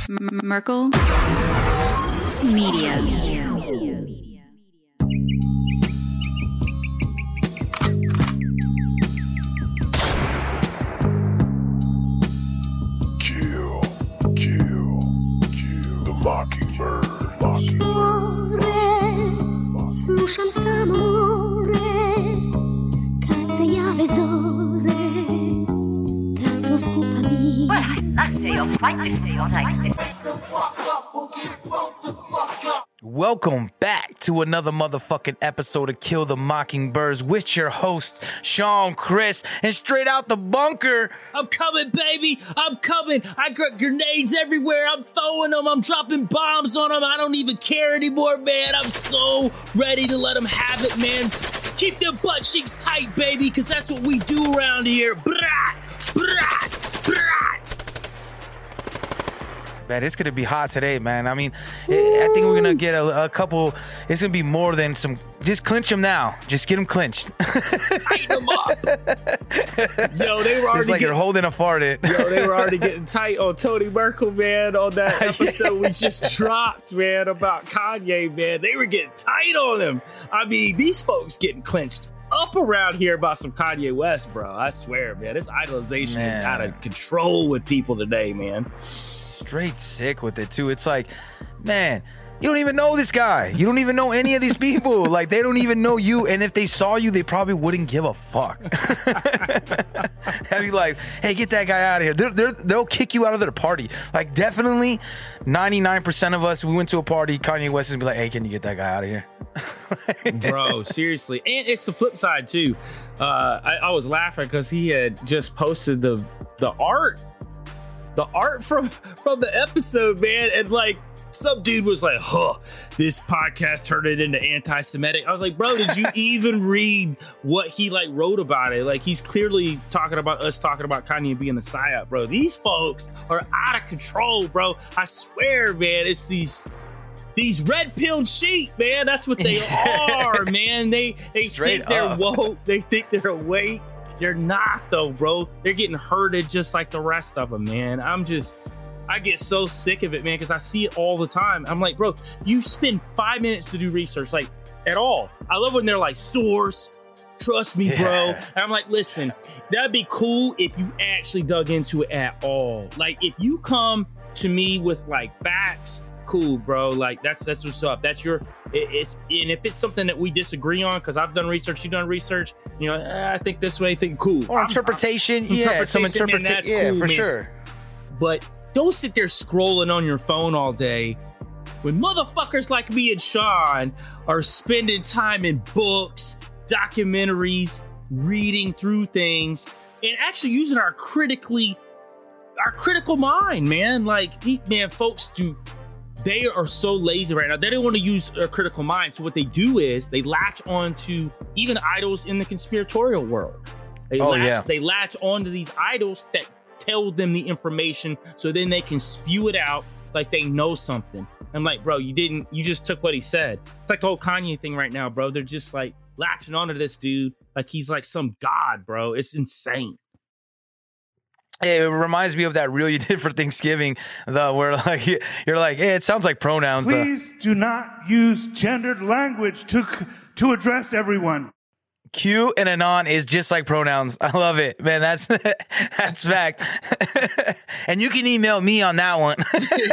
Merkel Media. Kill the mockingbird. Slušam samo more, kad se jave zore, kad smo skupa mi. Welcome back to another motherfucking episode of Kill the Mockingbirds with your hosts, Sean, Chris, and straight out the bunker. I'm coming, baby. I'm coming. I got grenades everywhere. I'm throwing them. I'm dropping bombs on them. I don't even care anymore, man. I'm so ready to let them have it, man. Keep their butt cheeks tight, baby, because that's what we do around here. Brat, brat, brat. Man, it's gonna be hot today, man. I mean, I think we're gonna get a couple. It's gonna be more than some. Just clinch them now. Just get them clinched. Tighten them up. Yo, they were already. It's like you're holding a fart. Yo, they were already getting tight on Tony Merkel, man. On that episode we just dropped, man, about Kanye, man. They were getting tight on him. I mean, these folks getting clinched up around here about some Kanye West, bro. I swear, man. This idolization is out of control with people today, man. Straight sick with it too. It's like, man, you don't even know this guy. You don't even know any of these people. Like, they don't even know you. And if they saw you, they probably wouldn't give a fuck. They'd be like, hey, get that guy out of here. They'll kick you out of their party. Like, definitely 99% of us, we went to a party, Kanye West is gonna be like, hey, can you get that guy out of here? Bro, seriously. And it's the flip side too. I was laughing because he had just posted the art from the episode, man, and like some dude was like, this podcast turned it into anti-Semitic. I was like, bro, did you even read what he like wrote about it? Like, he's clearly talking about Kanye being a psyop, bro. These folks are out of control, bro. I swear, man, it's these red-pilled sheep, man. That's what they are, man. They think they're woke. They think they're awake. They're not, though, bro. They're getting herded just like the rest of them, man. I get so sick of it, man, because I see it all the time. I'm like, bro, you spend 5 minutes to do research, like, at all. I love when they're like, source, trust me, bro. And I'm like, listen, that'd be cool if you actually dug into it at all. Like, if you come to me with, like, facts, cool, bro. Like, that's what's up. That's your... and if it's something that we disagree on, because I've done research, you've done research, you know, I think this way, think cool. Or interpretation, some interpretation, cool, for man. sure. But don't sit there scrolling on your phone all day when motherfuckers like me and Sean are spending time in books, documentaries, reading through things, and actually using our critical mind, man. Like, folks do. They are so lazy right now. They don't want to use a critical mind. So what they do is they latch on to even idols in the conspiratorial world. They latch on to these idols that tell them the information so then they can spew it out like they know something. I'm like, bro, you just took what he said. It's like the whole Kanye thing right now, bro. They're just like latching onto this dude like he's like some god, bro. It's insane. It reminds me of that reel you did for Thanksgiving, where like you're like, hey, it sounds like pronouns. Please do not use gendered language to address everyone. Q and anon is just like pronouns. I love it, man. That's fact. And you can email me on that one.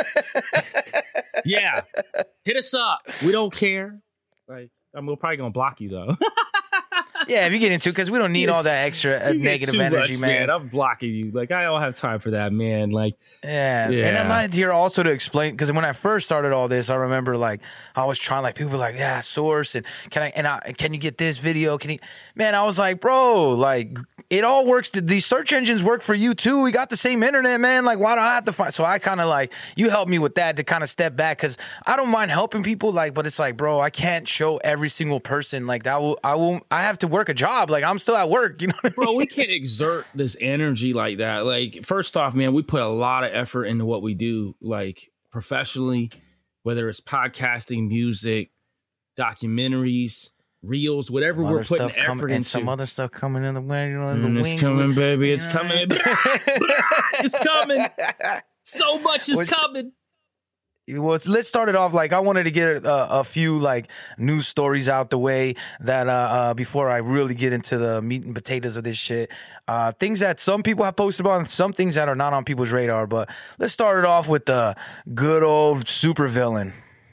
Yeah, hit us up. We don't care. Like, we're probably gonna block you though. Yeah, if you get into it, because we don't need all that extra negative energy, much, man. I'm blocking you. Like, I don't have time for that, man. Like, yeah. And I'm not here also to explain, because when I first started all this, I remember like I was trying, like, people were like, yeah, source, and can you get this video? Man, I was like, bro, like, it all works. These search engines work for you too. We got the same internet, man. Like, why do I have to find? So I kind of like, you helped me with that to kind of step back, because I don't mind helping people, like, but it's like, bro, I can't show every single person. Like, I have to work a job. Like, I'm still at work, you know what I mean? Bro, we can't exert this energy like that. Like, first off, man, we put a lot of effort into what we do, like, professionally, whether it's podcasting, music, documentaries, reels, whatever we're putting effort into. Some other stuff coming in the way, you know, it's coming, baby. It's coming. It's coming. So much is coming. let's start it off. Like, I wanted to get a few like news stories out the way that before I really get into the meat and potatoes of this shit. Things that some people have posted about, and some things that are not on people's radar. But let's start it off with the good old supervillain.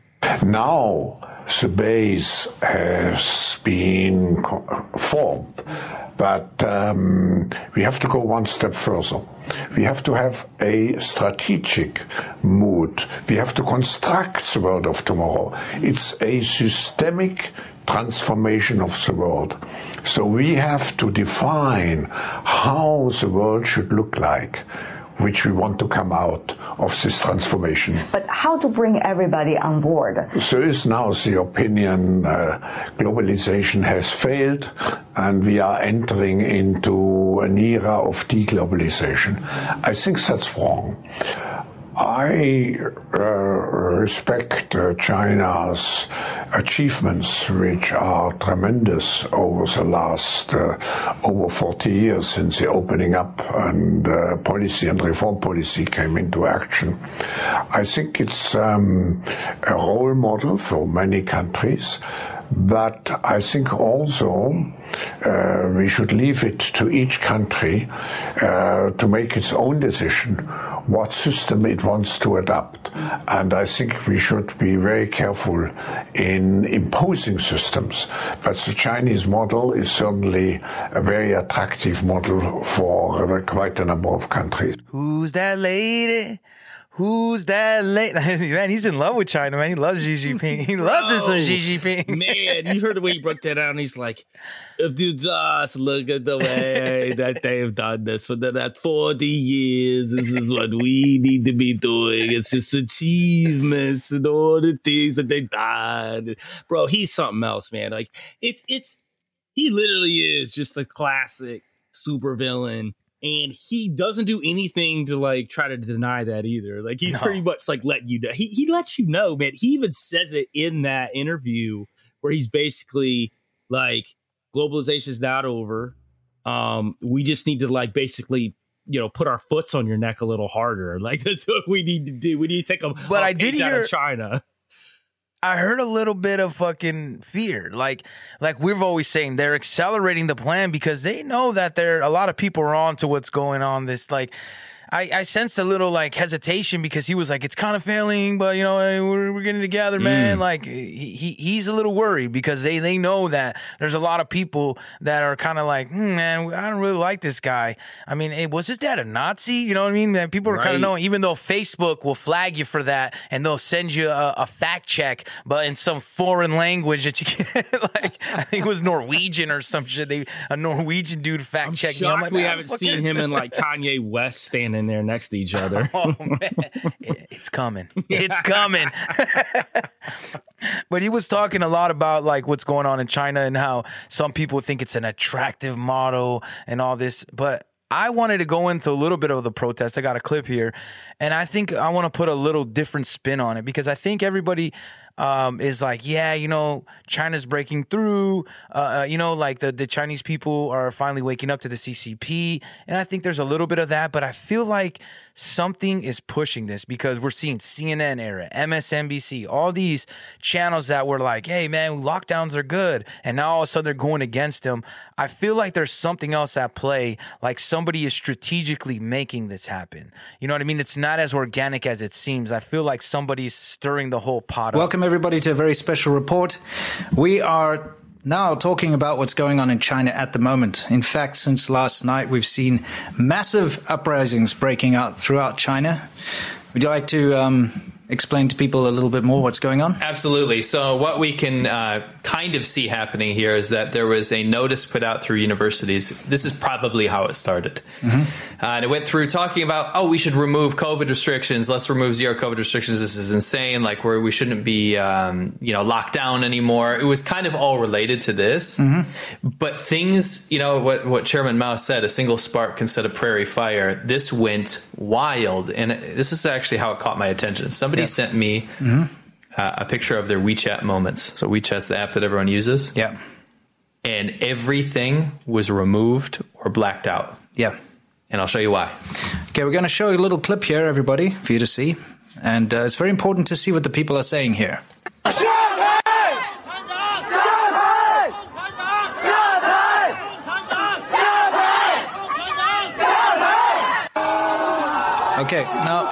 Now the base has been formed, but we have to go one step further. We have to have a strategic mood. We have to construct the world of tomorrow. It's a systemic transformation of the world. So we have to define how the world should look like, which we want to come out of this transformation. But how to bring everybody on board? There is now the opinion globalization has failed and we are entering into an era of deglobalization. I think that's wrong. I respect China's achievements, which are tremendous over the last over 40 years since the opening up and policy and reform policy came into action. I think it's a role model for many countries. But I think also we should leave it to each country to make its own decision what system it wants to adopt. And I think we should be very careful in imposing systems. But the Chinese model is certainly a very attractive model for quite a number of countries. Who's that lady? Who's that lady? Man, he's in love with China, man. He loves Xi Jinping. He loves him some Xi Jinping. Man, you heard the way he broke that down. He's like, if you just look at the way that they've done this for the last 40 years, this is what we need to be doing. It's just achievements and all the things that they've done. Bro, he's something else, man. Like, it's he literally is just a classic supervillain. And he doesn't do anything to like try to deny that either. Like he's pretty much like letting you know. He lets you know, man. He even says it in that interview where he's basically like, globalization is not over. We just need to like basically, you know, put our foots on your neck a little harder. Like that's what we need to do. We need to take a I did hear out of China. I heard a little bit of fucking fear. Like we've always saying, they're accelerating the plan because they know that a lot of people are on to what's going on. This like, I sensed a little like hesitation because he was like, it's kind of failing, but you know, we're getting together, man. Like he's a little worried because they know that there's a lot of people that are kind of like, man, I don't really like this guy. I mean, hey, was his dad a Nazi? You know what I mean? Man, people are kind of knowing, even though Facebook will flag you for that and they'll send you a fact check, but in some foreign language that you can't, like, I think it was Norwegian or some shit. A Norwegian dude fact checked me. I'm like, we haven't seen him and like Kanye West standing there next to each other. Oh man, it's coming. It's coming. But he was talking a lot about like what's going on in China and how some people think it's an attractive model and all this. But I wanted to go into a little bit of the protest. I got a clip here, and I think I want to put a little different spin on it because I think everybody is like, yeah, you know, China's breaking through, you know, like the Chinese people are finally waking up to the CCP. And I think there's a little bit of that, but I feel like something is pushing this because we're seeing CNN era, MSNBC, all these channels that were like, hey man, lockdowns are good. And now all of a sudden they're going against them. I feel like there's something else at play. Like somebody is strategically making this happen. You know what I mean? It's not as organic as it seems. I feel like somebody's stirring the whole pot up. Welcome everybody to a very special report. We are now talking about what's going on in China at the moment. In fact, since last night, we've seen massive uprisings breaking out throughout China. Would you like to explain to people a little bit more what's going on? Absolutely. So what we can kind of see happening here is that there was a notice put out through universities. This is probably how it started. And it went through talking about, oh, we should remove COVID restrictions. Let's remove zero COVID restrictions. This is insane. Like we shouldn't be, locked down anymore. It was kind of all related to this. But things, you know, what Chairman Mao said, a single spark can set a prairie fire. This went wild. And this is actually how it caught my attention. Somebody sent me a picture of their WeChat moments. So WeChat's the app that everyone uses. Yeah. And everything was removed or blacked out. Yeah. And I'll show you why. Okay, we're going to show you a little clip here, everybody, for you to see. And it's very important to see what the people are saying here. Okay, now,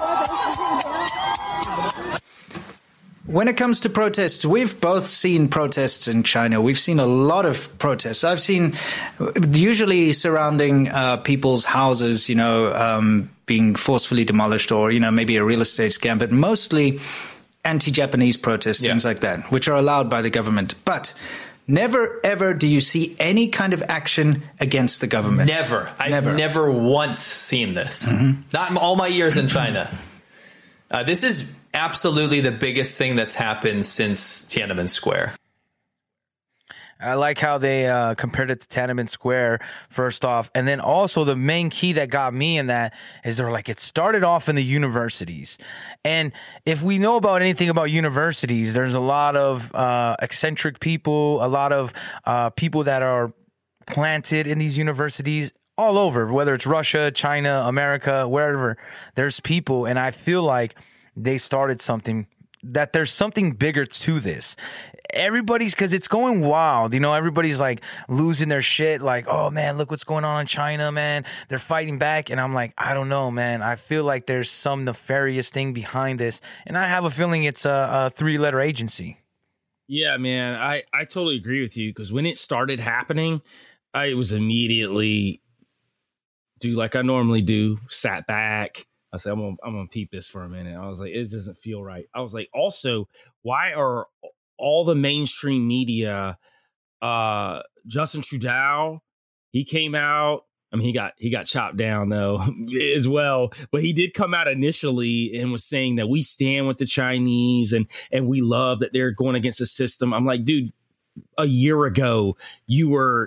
when it comes to protests, we've both seen protests in China. We've seen a lot of protests. I've seen usually surrounding people's houses, being forcefully demolished, or, maybe a real estate scam, but mostly anti-Japanese protests, things like that, which are allowed by the government. But never, ever do you see any kind of action against the government. Never. I've never once seen this. Not in all my years in China. This is absolutely the biggest thing that's happened since Tiananmen Square. I like how they compared it to Tiananmen Square, first off. And then also the main key that got me in that is they're like, it started off in the universities. And if we know about anything about universities, there's a lot of eccentric people, a lot of people that are planted in these universities all over, whether it's Russia, China, America, wherever. There's people, and I feel like they started something, that there's something bigger to this. Everybody's, because it's going wild, everybody's like losing their shit, like, oh man, look what's going on in China, man, they're fighting back. And I'm like, I don't know, man, I feel like there's some nefarious thing behind this, and I have a feeling it's a 3-letter agency. Yeah, man, I totally agree with you, because when it started happening, I was immediately do like I normally do, sat back. I said, I'm gonna peep this for a minute. I was like, it doesn't feel right. I was like, also, why are all the mainstream media, Justin Trudeau, he came out. I mean, he got chopped down though as well, but he did come out initially and was saying that we stand with the Chinese and we love that they're going against the system. I'm like, dude, a year ago you were,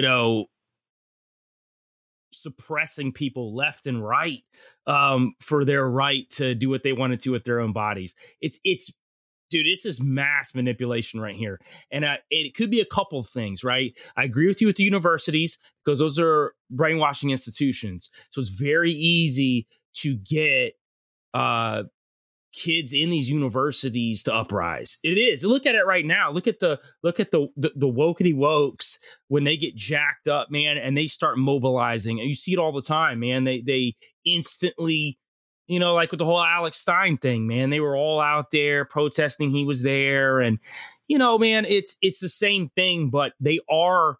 suppressing people left and right for their right to do what they wanted to with their own bodies. It's dude, this is mass manipulation right here. And it could be a couple of things, right? I agree with you with the universities, because those are brainwashing institutions. So it's very easy to get kids in these universities to uprise. It is. Look at it right now. Look at the wokety wokes when they get jacked up, man, and they start mobilizing. And you see it all the time, man. They instantly, like with the whole Alex Stein thing, man, they were all out there protesting. He was there, and man, it's the same thing, but they are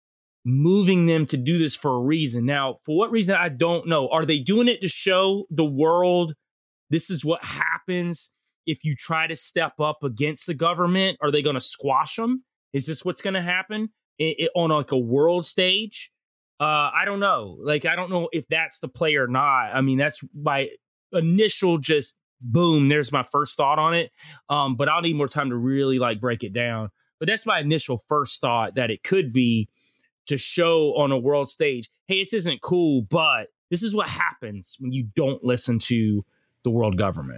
moving them to do this for a reason. Now, for what reason, I don't know. Are they doing it to show the world this is what happens if you try to step up against the government? Are they going to squash them? Is this what's going to happen on like a world stage? I don't know. Like, I don't know if that's the play or not. I mean, that's my initial just boom. There's my first thought on it. But I'll need more time to really like break it down. But that's my initial first thought, that it could be to show on a world stage, hey, this isn't cool, but this is what happens when you don't listen to the world government.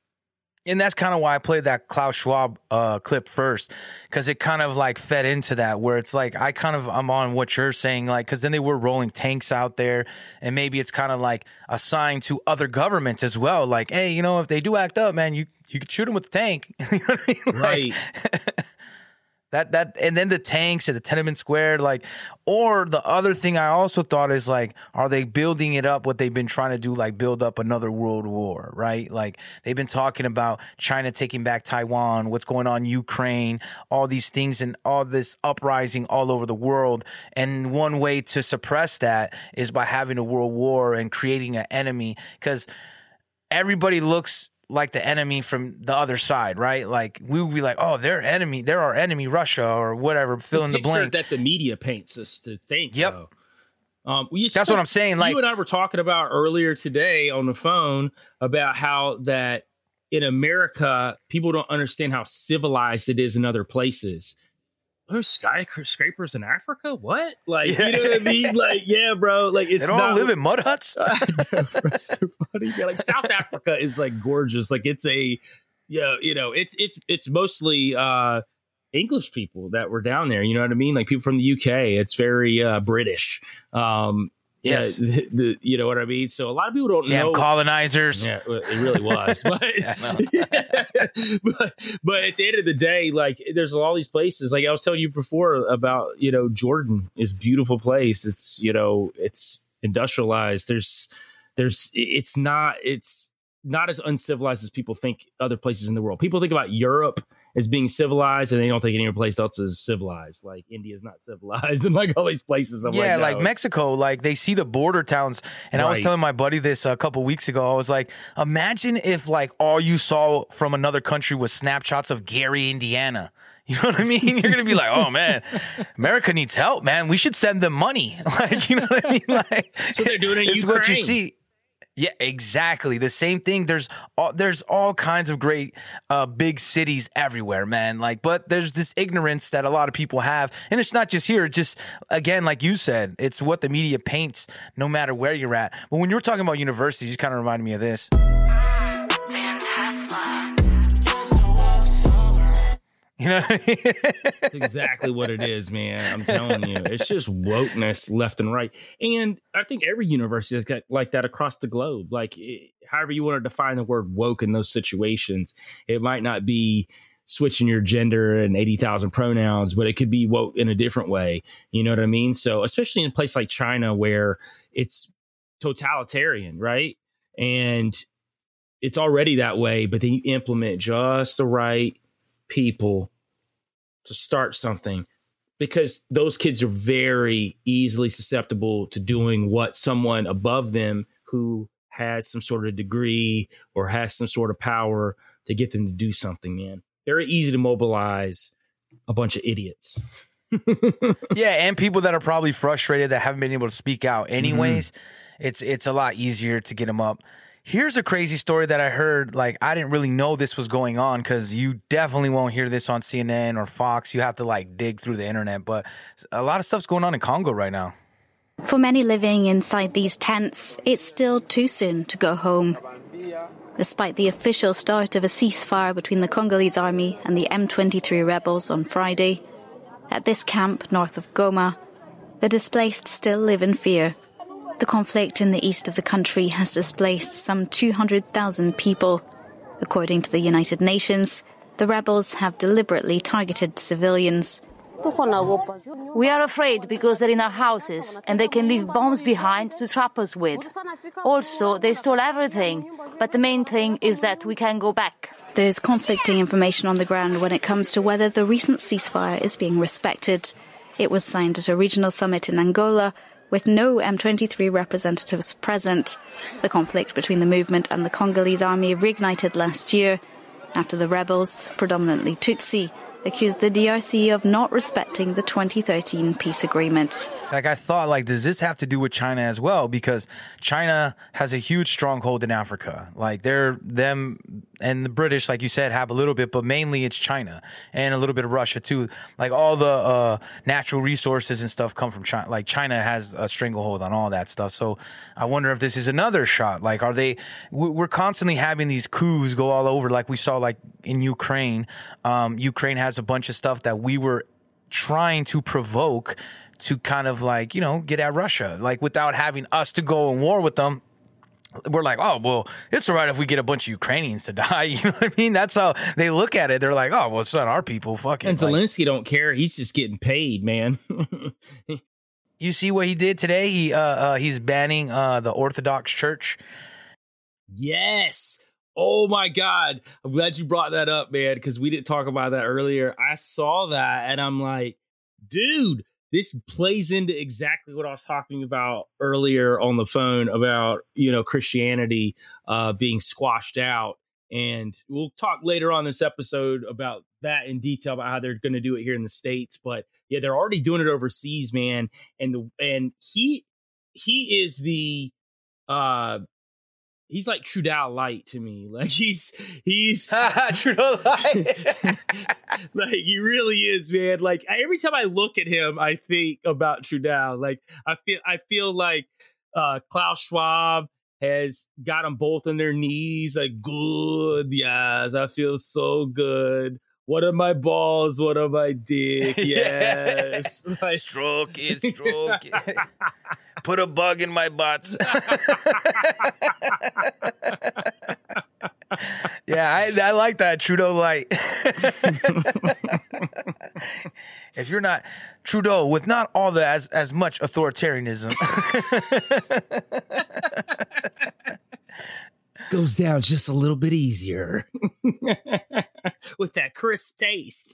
And that's kind of why I played that Klaus Schwab clip first, because it kind of like fed into that, where it's like I'm on what you're saying, like, because then they were rolling tanks out there, and maybe it's kind of like a sign to other governments as well, like, hey, if they do act up, man, you could shoot them with the tank. You know what I mean? Right. Like, that and then the tanks at the Tiananmen Square, like, or the other thing I also thought is like, are they building it up what they've been trying to do, like build up another world war, right? Like they've been talking about China taking back Taiwan, what's going on in Ukraine, all these things and all this uprising all over the world. And one way to suppress that is by having a world war and creating an enemy, because everybody looks like the enemy from the other side, right? Like we would be like, oh, they're our enemy, Russia or whatever, fill in the blank. That the media paints us to think. Yep. That's what I'm saying. Like, you and I were talking about earlier today on the phone about how that in America, people don't understand how civilized it is in other places. There's skyscrapers in Africa? What? Like, you know what I mean? Like, yeah, bro. Like, it's they don't live in mud huts. That's so funny. Yeah, like South Africa is like gorgeous. Like it's it's mostly English people that were down there. You know what I mean? Like people from the UK. It's very British. Yes. You know what I mean? So a lot of people don't Damn know. colonizers. Yeah, it really was. But, but at the end of the day, like there's all these places. Like I was telling you before about, Jordan is a beautiful place. It's, it's industrialized. It's not as uncivilized as people think other places in the world. People think about Europe as being civilized, and they don't think any other place else is civilized. Like India is not civilized, and like all these places. I'm like Mexico, like they see the border towns. And I was telling my buddy this a couple weeks ago. I was like, imagine if like all you saw from another country was snapshots of Gary, Indiana. You know what I mean? You're gonna be like, oh man, America needs help, man. We should send them money. Like, you know what I mean? Like, so they're doing in Ukraine. What you see. Yeah, exactly. The same thing. There's all kinds of great big cities everywhere, man. Like, but there's this ignorance that a lot of people have, and it's not just here. It's just, again, like you said, it's what the media paints, no matter where you're at. But when you were talking about universities, you kind of reminded me of this. You know what I mean? That's exactly what it is, man. I'm telling you. It's just wokeness left and right. And I think every university has got like that across the globe. Like, however you want to define the word woke in those situations, it might not be switching your gender and 80,000 pronouns, but it could be woke in a different way. You know what I mean? So especially in a place like China where it's totalitarian, right? And it's already that way, but then you implement just the right people to start something, because those kids are very easily susceptible to doing what someone above them who has some sort of degree or has some sort of power to get them to do something, man. Very easy to mobilize a bunch of idiots. Yeah, and people that are probably frustrated that haven't been able to speak out anyways. It's a lot easier to get them up. Here's a crazy story that I heard. Like, I didn't really know this was going on, because you definitely won't hear this on CNN or Fox. You have to like dig through the internet. But a lot of stuff's going on in Congo right now. For many living inside these tents, it's still too soon to go home. Despite the official start of a ceasefire between the Congolese army and the M23 rebels on Friday, at this camp north of Goma, the displaced still live in fear. The conflict in the east of the country has displaced some 200,000 people. According to the United Nations, the rebels have deliberately targeted civilians. We are afraid because they're in our houses and they can leave bombs behind to trap us with. Also, they stole everything, but the main thing is that we can go back. There's conflicting information on the ground when it comes to whether the recent ceasefire is being respected. It was signed at a regional summit in Angola, with no M23 representatives present. The conflict between the movement and the Congolese army reignited last year after the rebels, predominantly Tutsi, accused the DRC of not respecting the 2013 peace agreement. Like, I thought, like, does this have to do with China as well? Because China has a huge stronghold in Africa. Like, them and the British, like you said, have a little bit, but mainly it's China and a little bit of Russia too. Like, all the natural resources and stuff come from China. Like, China has a stranglehold on all that stuff. So I wonder if this is another shot. Like, we're constantly having these coups go all over, like we saw like in Ukraine. Ukraine has a bunch of stuff that we were trying to provoke to kind of like, get at Russia, like without having us to go in war with them. We're like, oh, well, it's all right if we get a bunch of Ukrainians to die. You know what I mean? That's how they look at it. They're like, oh, well, it's not our people. Fuck it. And Zelensky don't care. He's just getting paid, man. You see what he did today? He's banning the Orthodox Church. Yes. Oh, my God. I'm glad you brought that up, man, because we didn't talk about that earlier. I saw that, and I'm like, dude, this plays into exactly what I was talking about earlier on the phone about, Christianity being squashed out. And we'll talk later on this episode about that in detail, about how they're going to do it here in the States. But yeah, they're already doing it overseas, man. And he is the he's like Trudeau light to me. Like he's Trudeau light. Like he really is, man. Like every time I look at him, I think about Trudeau. Like I feel like Klaus Schwab has got them both on their knees. Like, good, yes, I feel so good. What are my balls? What are my dick? Yes. Like, stroke it. Put a bug in my butt. Yeah, I like that Trudeau light. If you're not Trudeau with not all the as much authoritarianism. Goes down just a little bit easier. With that crisp taste.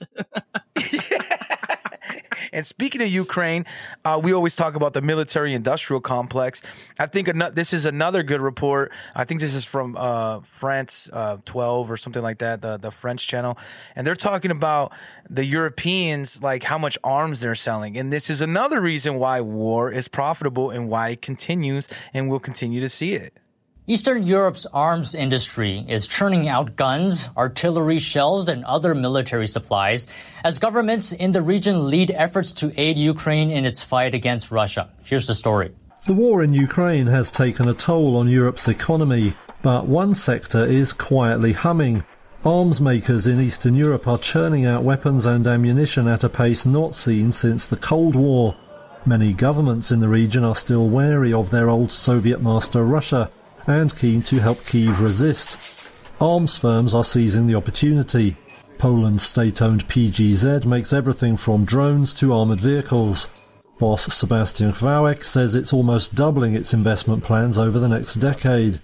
And speaking of Ukraine, we always talk about the military-industrial complex. I think this is another good report. I think this is from France 12 or something like that, the French channel. And they're talking about the Europeans, like how much arms they're selling. And this is another reason why war is profitable and why it continues, and we'll continue to see it. Eastern Europe's arms industry is churning out guns, artillery shells, and other military supplies as governments in the region lead efforts to aid Ukraine in its fight against Russia. Here's the story. The war in Ukraine has taken a toll on Europe's economy, but one sector is quietly humming. Arms makers in Eastern Europe are churning out weapons and ammunition at a pace not seen since the Cold War. Many governments in the region are still wary of their old Soviet master Russia, and keen to help Kyiv resist. Arms firms are seizing the opportunity. Poland's state-owned PGZ makes everything from drones to armoured vehicles. Boss Sebastian Chwałek says it's almost doubling its investment plans over the next decade.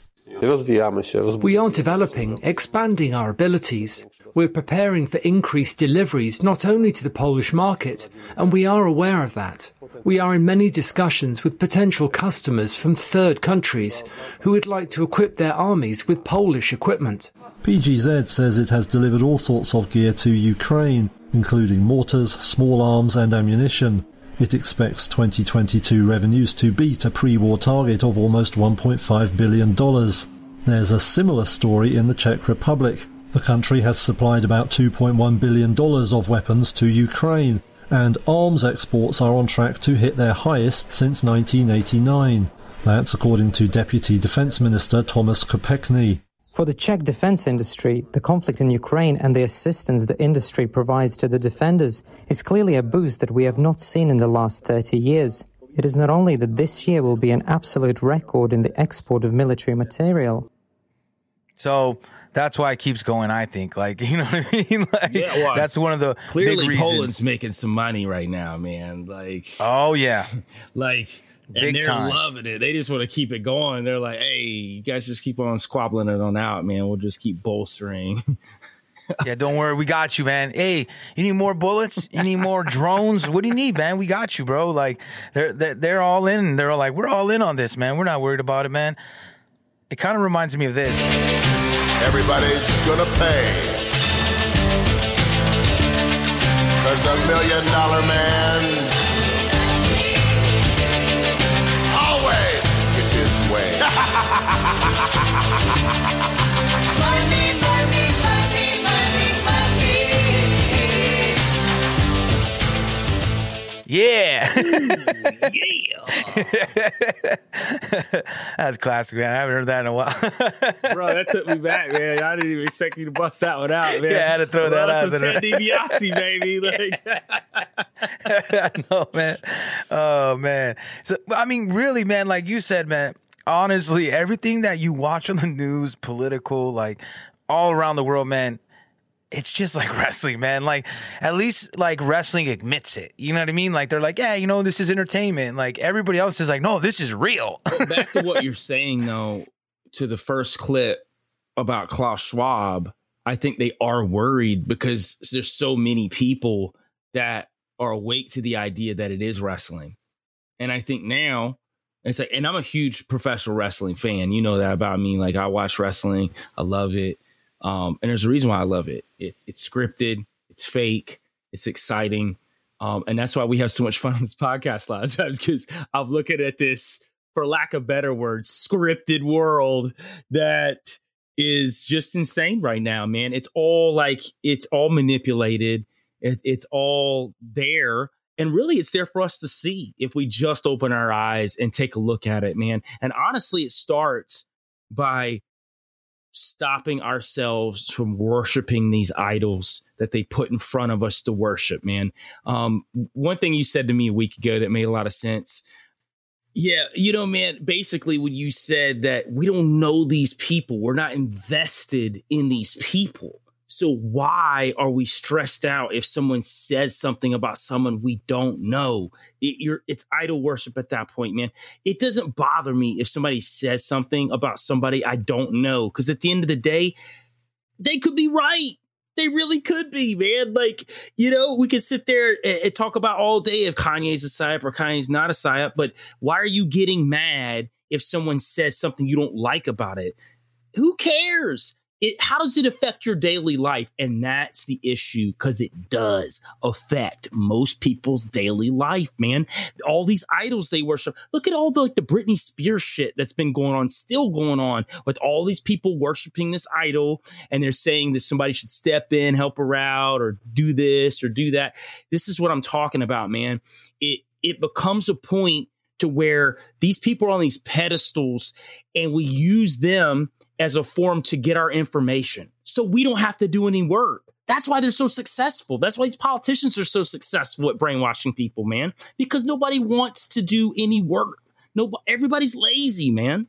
We are developing, expanding our abilities. We're preparing for increased deliveries not only to the Polish market, and we are aware of that. We are in many discussions with potential customers from third countries who would like to equip their armies with Polish equipment. PGZ says it has delivered all sorts of gear to Ukraine, including mortars, small arms and ammunition. It expects 2022 revenues to beat a pre-war target of almost $1.5 billion. There's a similar story in the Czech Republic. The country has supplied about $2.1 billion of weapons to Ukraine, and arms exports are on track to hit their highest since 1989. That's according to Deputy Defence Minister Tomáš Kopečný. For the Czech defense industry, the conflict in Ukraine and the assistance the industry provides to the defenders is clearly a boost that we have not seen in the last 30 years. It is not only that this year will be an absolute record in the export of military material. So that's why it keeps going, I think. Like, you know what I mean? Like, yeah, well, that's one of the clearly big reasons. Poland's making some money right now, man. Like, oh yeah, like, big and they're time. loving it. They just want to keep it going. They're like, hey, you guys just keep on squabbling it on out, man. We'll just keep bolstering. Yeah, don't worry, we got you, man. Hey, you need more bullets? You need more drones? What do you need, man? We got you, bro. Like, they're all in. They're all like, we're all in on this, man. We're not worried about it, man. It kind of reminds me of this. Everybody's gonna pay. 'Cause the $1 Million Man always gets his way. Money, money, money, money, money. Yeah. Yeah. That's classic, man. I haven't heard that in a while. Bro, that took me back, man. I didn't even expect you to bust that one out, man. Yeah, I had to throw that out. Some Ted DiBiase, baby. Like, I know, man. Oh, man. So, I mean, really, man, like you said, man, honestly, everything that you watch on the news, political, like all around the world, man, it's just like wrestling, man. Like, at least like wrestling admits it. You know what I mean? Like, they're like, yeah, you know, this is entertainment. Like, everybody else is like, no, this is real. back to what you're saying, though, to the first clip about Klaus Schwab, I think they are worried because there's so many people that are awake to the idea that it is wrestling. And I think now it's like, and I'm a huge professional wrestling fan. You know that about me. Like, I watch wrestling. I love it. And there's a reason why I love it. It's scripted. It's fake. It's exciting. And that's why we have so much fun on this podcast a lot of times, because I'm looking at this, for lack of better words, scripted world that is just insane right now, man. It's all manipulated. It's all there. And really, it's there for us to see if we just open our eyes and take a look at it, man. And honestly, it starts by stopping ourselves from worshiping these idols that they put in front of us to worship, man. One thing you said to me a week ago that made a lot of sense. Yeah, man, basically when you said that we don't know these people, we're not invested in these people. So why are we stressed out if someone says something about someone we don't know? It's idol worship at that point, man. It doesn't bother me if somebody says something about somebody I don't know, because at the end of the day, they could be right. They really could be, man. Like, we could sit there and talk about all day if Kanye's a psyop or Kanye's not a psyop, but why are you getting mad if someone says something you don't like about it? Who cares? How does it affect your daily life? And that's the issue, because it does affect most people's daily life, man. All these idols they worship. Look at all the Britney Spears shit that's been going on, still going on, with all these people worshiping this idol, and they're saying that somebody should step in, help her out, or do this or do that. This is what I'm talking about, man. It becomes a point to where these people are on these pedestals, and we use them as a form to get our information, so we don't have to do any work. That's why they're so successful. That's why these politicians are so successful at brainwashing people, man, because nobody wants to do any work. Everybody's lazy, man.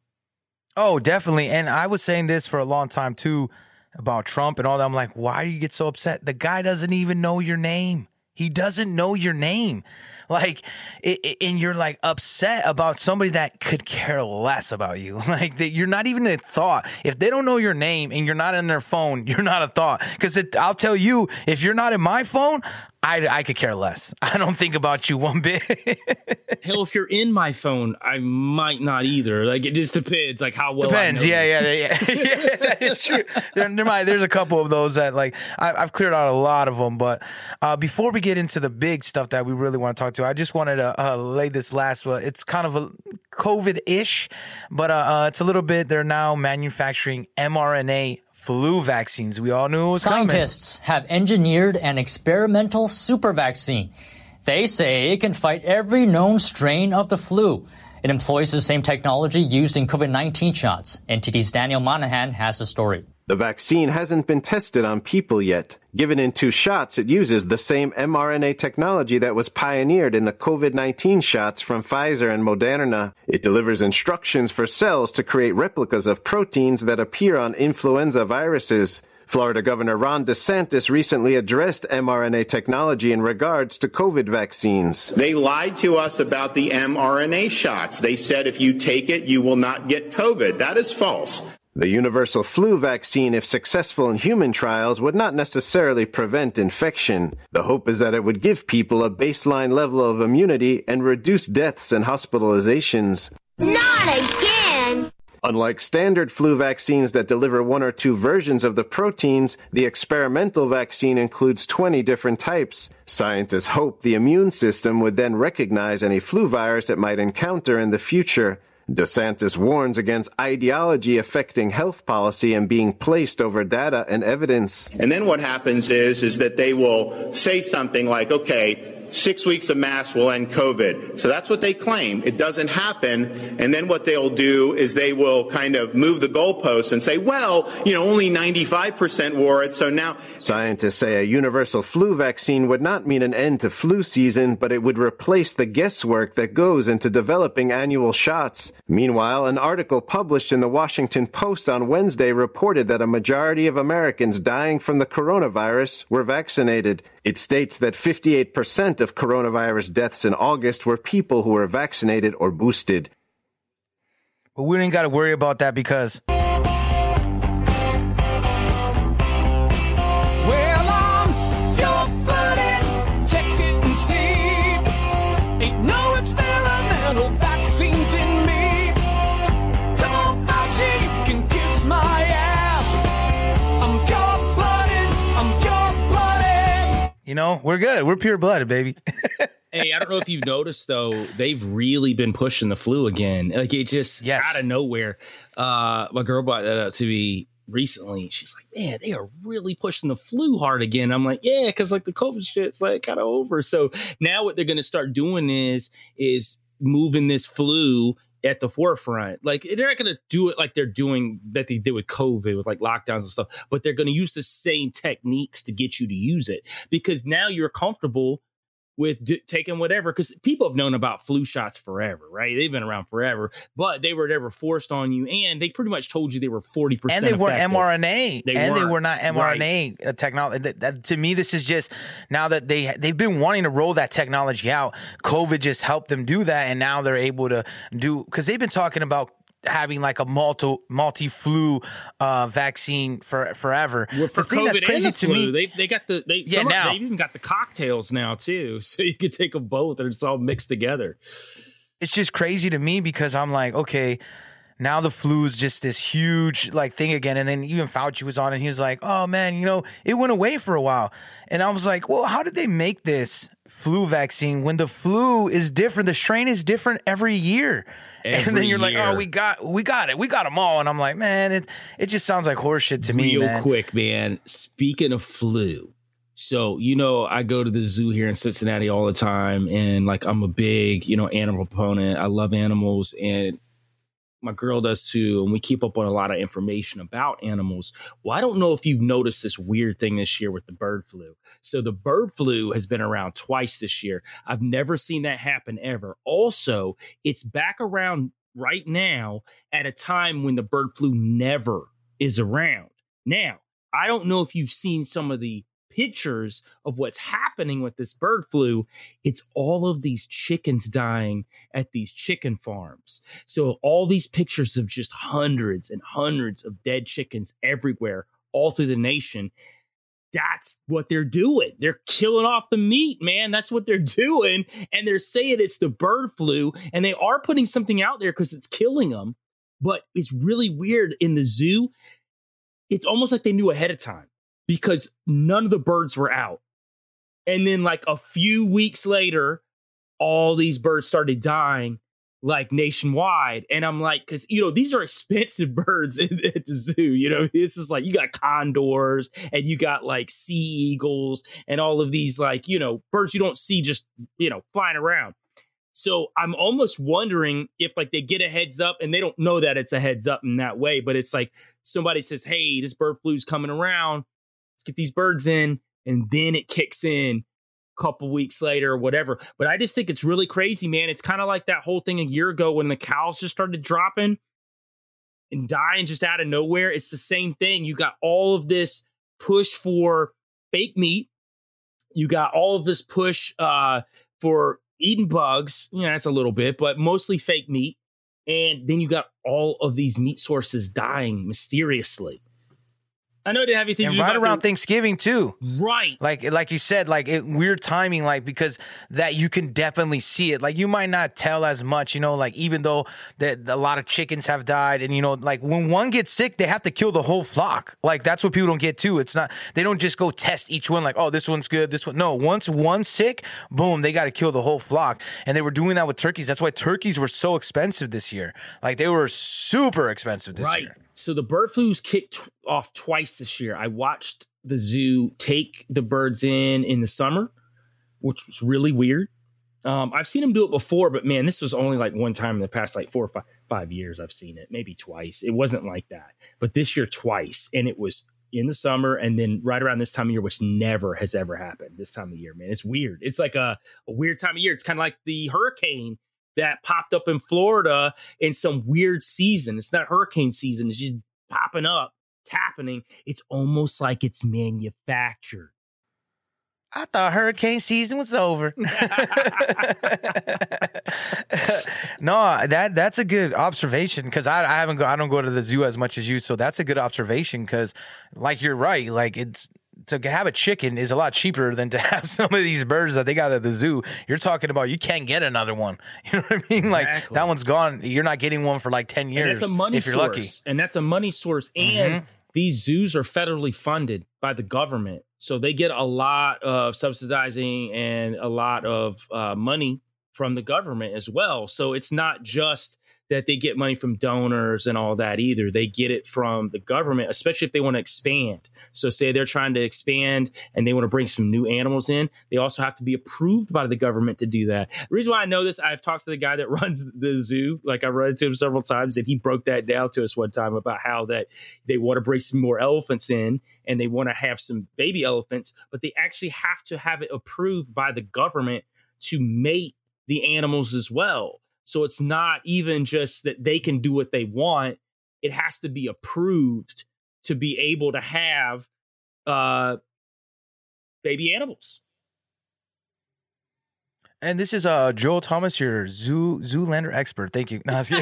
Oh, definitely. And I was saying this for a long time too about Trump and all that. I'm like, why do you get so upset? The guy doesn't even know your name. He doesn't know your name. Like, and you're like upset about somebody that could care less about you. Like, that you're not even a thought. If they don't know your name and you're not in their phone, you're not a thought. Because I'll tell you, if you're not in my phone, I could care less. I don't think about you one bit. Hell, if you're in my phone, I might not either. Like, it just depends, like how well. Depends. I know Yeah, that is true. There's a couple of those that like I've cleared out a lot of them. But before we get into the big stuff that we really want to talk to, I just wanted to lay this last one. It's kind of a COVID-ish, but it's a little bit. They're now manufacturing mRNA flu vaccines. We all knew it was Scientists have engineered an experimental super vaccine. They say it can fight every known strain of the flu. It employs the same technology used in COVID-19 shots. NTD's Daniel Monahan has the story. The vaccine hasn't been tested on people yet. Given in 2 shots, it uses the same mRNA technology that was pioneered in the COVID-19 shots from Pfizer and Moderna. It delivers instructions for cells to create replicas of proteins that appear on influenza viruses. Florida Governor Ron DeSantis recently addressed mRNA technology in regards to COVID vaccines. They lied to us about the mRNA shots. They said if you take it, you will not get COVID. That is false. The universal flu vaccine, if successful in human trials, would not necessarily prevent infection. The hope is that it would give people a baseline level of immunity and reduce deaths and hospitalizations. Not again! Unlike standard flu vaccines that deliver 1 or 2 versions of the proteins, the experimental vaccine includes 20 different types. Scientists hope the immune system would then recognize any flu virus it might encounter in the future. DeSantis warns against ideology affecting health policy and being placed over data and evidence. And then what happens is that they will say something like, okay, 6 weeks of masks will end COVID. So that's what they claim. It doesn't happen. And then what they'll do is they will kind of move the goalposts and say, well, only 95% wore it. So now. Scientists say a universal flu vaccine would not mean an end to flu season, but it would replace the guesswork that goes into developing annual shots. Meanwhile, an article published in the Washington Post on Wednesday reported that a majority of Americans dying from the coronavirus were vaccinated. It states that 58% of coronavirus deaths in August were people who were vaccinated or boosted. But we ain't got to worry about that because Check it and see. Ain't no experimental vaccines in me. Come on, Fauci, you can kiss my ass. I'm pure-blooded. We're good. We're pure-blooded, baby. Hey, I don't know if you've noticed, though, they've really been pushing the flu again. Like, it just out of nowhere. My girl brought that up to me recently. She's like, man, they are really pushing the flu hard again. I'm like, yeah, because like the COVID shit's like kind of over. So now what they're going to start doing is moving this flu at the forefront. Like, they're not going to do it like they're doing that they did with COVID with like lockdowns and stuff, but they're going to use the same techniques to get you to use it because now you're comfortable with taking whatever, because people have known about flu shots forever, right? They've been around forever, but they were never forced on you, and they pretty much told you they were 40%. And they weren't effective. mRNA, they were not mRNA right. technology. To me, this is just now that they've been wanting to roll that technology out. COVID just helped them do that, and now they're able to do, because they've been talking about having like a multi-flu vaccine for forever. Well, for the thing COVID that's crazy and the to flu, me, they got the they even got the cocktails now too, so you could take them both and it's all mixed together. It's just crazy to me because I'm like, okay, now the flu is just this huge like thing again. And then even Fauci was on and he was like, oh man, it went away for a while. And I was like, well, how did they make this flu vaccine when the flu is different? The strain is different every year. And then you're like, oh, we got it. We got them all. And I'm like, man, it just sounds like horseshit to me, man. Real quick, man. Speaking of flu, so, I go to the zoo here in Cincinnati all the time. And like, I'm a big, animal proponent. I love animals. And my girl does too. And we keep up on a lot of information about animals. Well, I don't know if you've noticed this weird thing this year with the bird flu. So the bird flu has been around twice this year. I've never seen that happen ever. Also, it's back around right now at a time when the bird flu never is around. Now, I don't know if you've seen some of the pictures of what's happening with this bird flu. It's all of these chickens dying at these chicken farms. So all these pictures of just hundreds and hundreds of dead chickens everywhere, all through the nation. That's what they're doing. They're killing off the meat, man. That's what they're doing. And they're saying it's the bird flu. And they are putting something out there because it's killing them. But it's really weird in the zoo. It's almost like they knew ahead of time because none of the birds were out. And then like a few weeks later, all these birds started dying like nationwide. And I'm like, because, these are expensive birds at the zoo. This is like, you got condors and you got like sea eagles and all of these like, birds you don't see just, flying around. So I'm almost wondering if like they get a heads up, and they don't know that it's a heads up in that way, but it's like somebody says, hey, this bird flu's coming around. Let's get these birds in. And then it kicks in couple weeks later or whatever. But I just think it's really crazy, man. It's kind of like that whole thing a year ago when the cows just started dropping and dying just out of nowhere. It's the same thing. You got all of this push for fake meat. You got all of this push for eating bugs. That's a little bit, but mostly fake meat. And then you got all of these meat sources dying mysteriously. I know it didn't have anything to do right around Thanksgiving too. Right. Like you said, weird timing, because that you can definitely see it. Like you might not tell as much, like even though a lot of chickens have died and, like when one gets sick, they have to kill the whole flock. Like that's what people don't get too. It's not, they don't just go test each one like, oh, this one's good. This one. No, once one's sick, boom, they got to kill the whole flock. And they were doing that with turkeys. That's why turkeys were so expensive this year. Like they were super expensive this year. So the bird flu's kicked off twice this year. I watched the zoo take the birds in the summer, which was really weird. I've seen them do it before, but man, this was only like one time in the past like 4 or 5 years I've seen it, maybe twice. It wasn't like that. But this year twice, and it was in the summer and then right around this time of year, which never has ever happened this time of year, man. It's weird. It's like a weird time of year. It's kind of like the hurricane that popped up in Florida in some weird season. It's not hurricane season. It's just popping up. It's happening. It's almost like it's manufactured. I thought hurricane season was over. No, that's a good observation because I don't go to the zoo as much as you, so that's a good observation because, like, you're right. Like to have a chicken is a lot cheaper than to have some of these birds that they got at the zoo. You're talking about you can't get another one. You know what I mean? Exactly. Like that one's gone. You're not getting one for like 10 years. And that's a money if you're source. Lucky. And that's a money source. And these zoos are federally funded by the government. So they get a lot of subsidizing and a lot of money from the government as well. So it's not just that they get money from donors and all that either. They get it from the government, especially if they want to expand. So say they're trying to expand and they want to bring some new animals in. They also have to be approved by the government to do that. The reason why I know this, I've talked to the guy that runs the zoo. Like I've run into him several times, and he broke that down to us one time about how that they want to bring some more elephants in and they want to have some baby elephants, but they actually have to have it approved by the government to mate the animals as well. So it's not even just that they can do what they want. It has to be approved to be able to have baby animals. And this is Joel Thomas, your Zoolander expert. Thank you. No,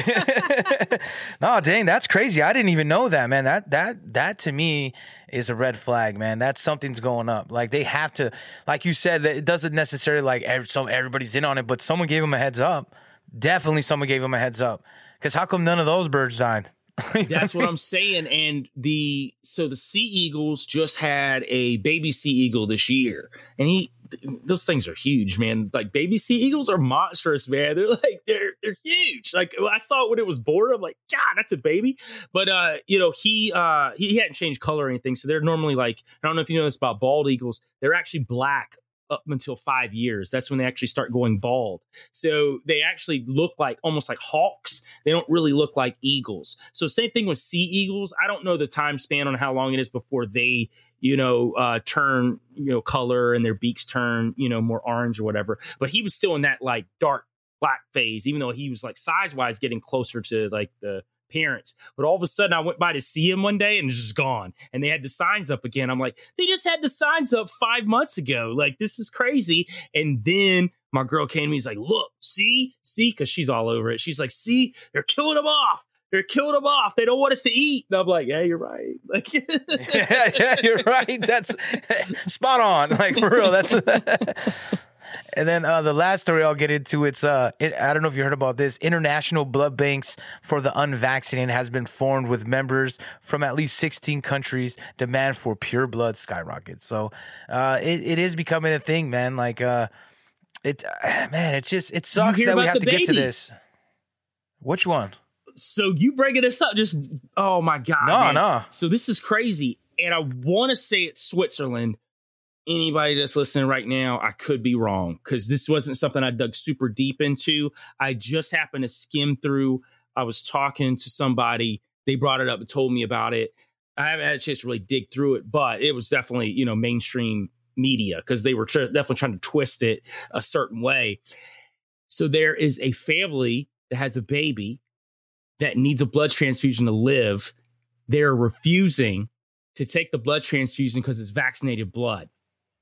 no, dang, that's crazy. I didn't even know that, man. That to me is a red flag, man. That something's going up. Like they have to, like you said, that it doesn't necessarily like everybody's in on it, but someone gave them a heads up. Definitely, someone gave them a heads up. Because how come none of those birds died? That's what I'm saying. And the sea eagles just had a baby sea eagle this year, and those things are huge, man. Like baby sea eagles are monstrous, man. They're huge. Like I saw it when it was born. I'm like, God, that's a baby. But he hadn't changed color or anything. So they're normally like, I don't know if you know this about bald eagles. They're actually black up until 5 years. That's when they actually start going bald. So they actually look like almost like hawks. They don't really look like eagles. So same thing with sea eagles. I don't know the time span on how long it is before they, turn, color and their beaks turn, more orange or whatever. But he was still in that like dark black phase, even though he was like size wise getting closer to like the parents. But all of a sudden I went by to see him one day and it's just gone. And they had the signs up again. I'm like, they just had the signs up 5 months ago. Like, this is crazy. And then my girl came to me, he's like, look, see, because she's all over it. She's like, see, they're killing them off. They're killing them off. They don't want us to eat. And I'm like, yeah, you're right. Like, yeah, you're right. That's spot on. Like, for real. That's And then the last story I'll get into, I don't know if you heard about this. International blood banks for the unvaccinated has been formed with members from at least 16 countries. Demand for pure blood skyrockets. So it is becoming a thing, man. Like, it sucks that we have to get to this. Which one? So you bringing this up, just, oh my God. No. So this is crazy. And I want to say it's Switzerland. Anybody that's listening right now, I could be wrong because this wasn't something I dug super deep into. I just happened to skim through. I was talking to somebody. They brought it up and told me about it. I haven't had a chance to really dig through it, but it was definitely, mainstream media because they were definitely trying to twist it a certain way. So there is a family that has a baby that needs a blood transfusion to live. They're refusing to take the blood transfusion because it's vaccinated blood.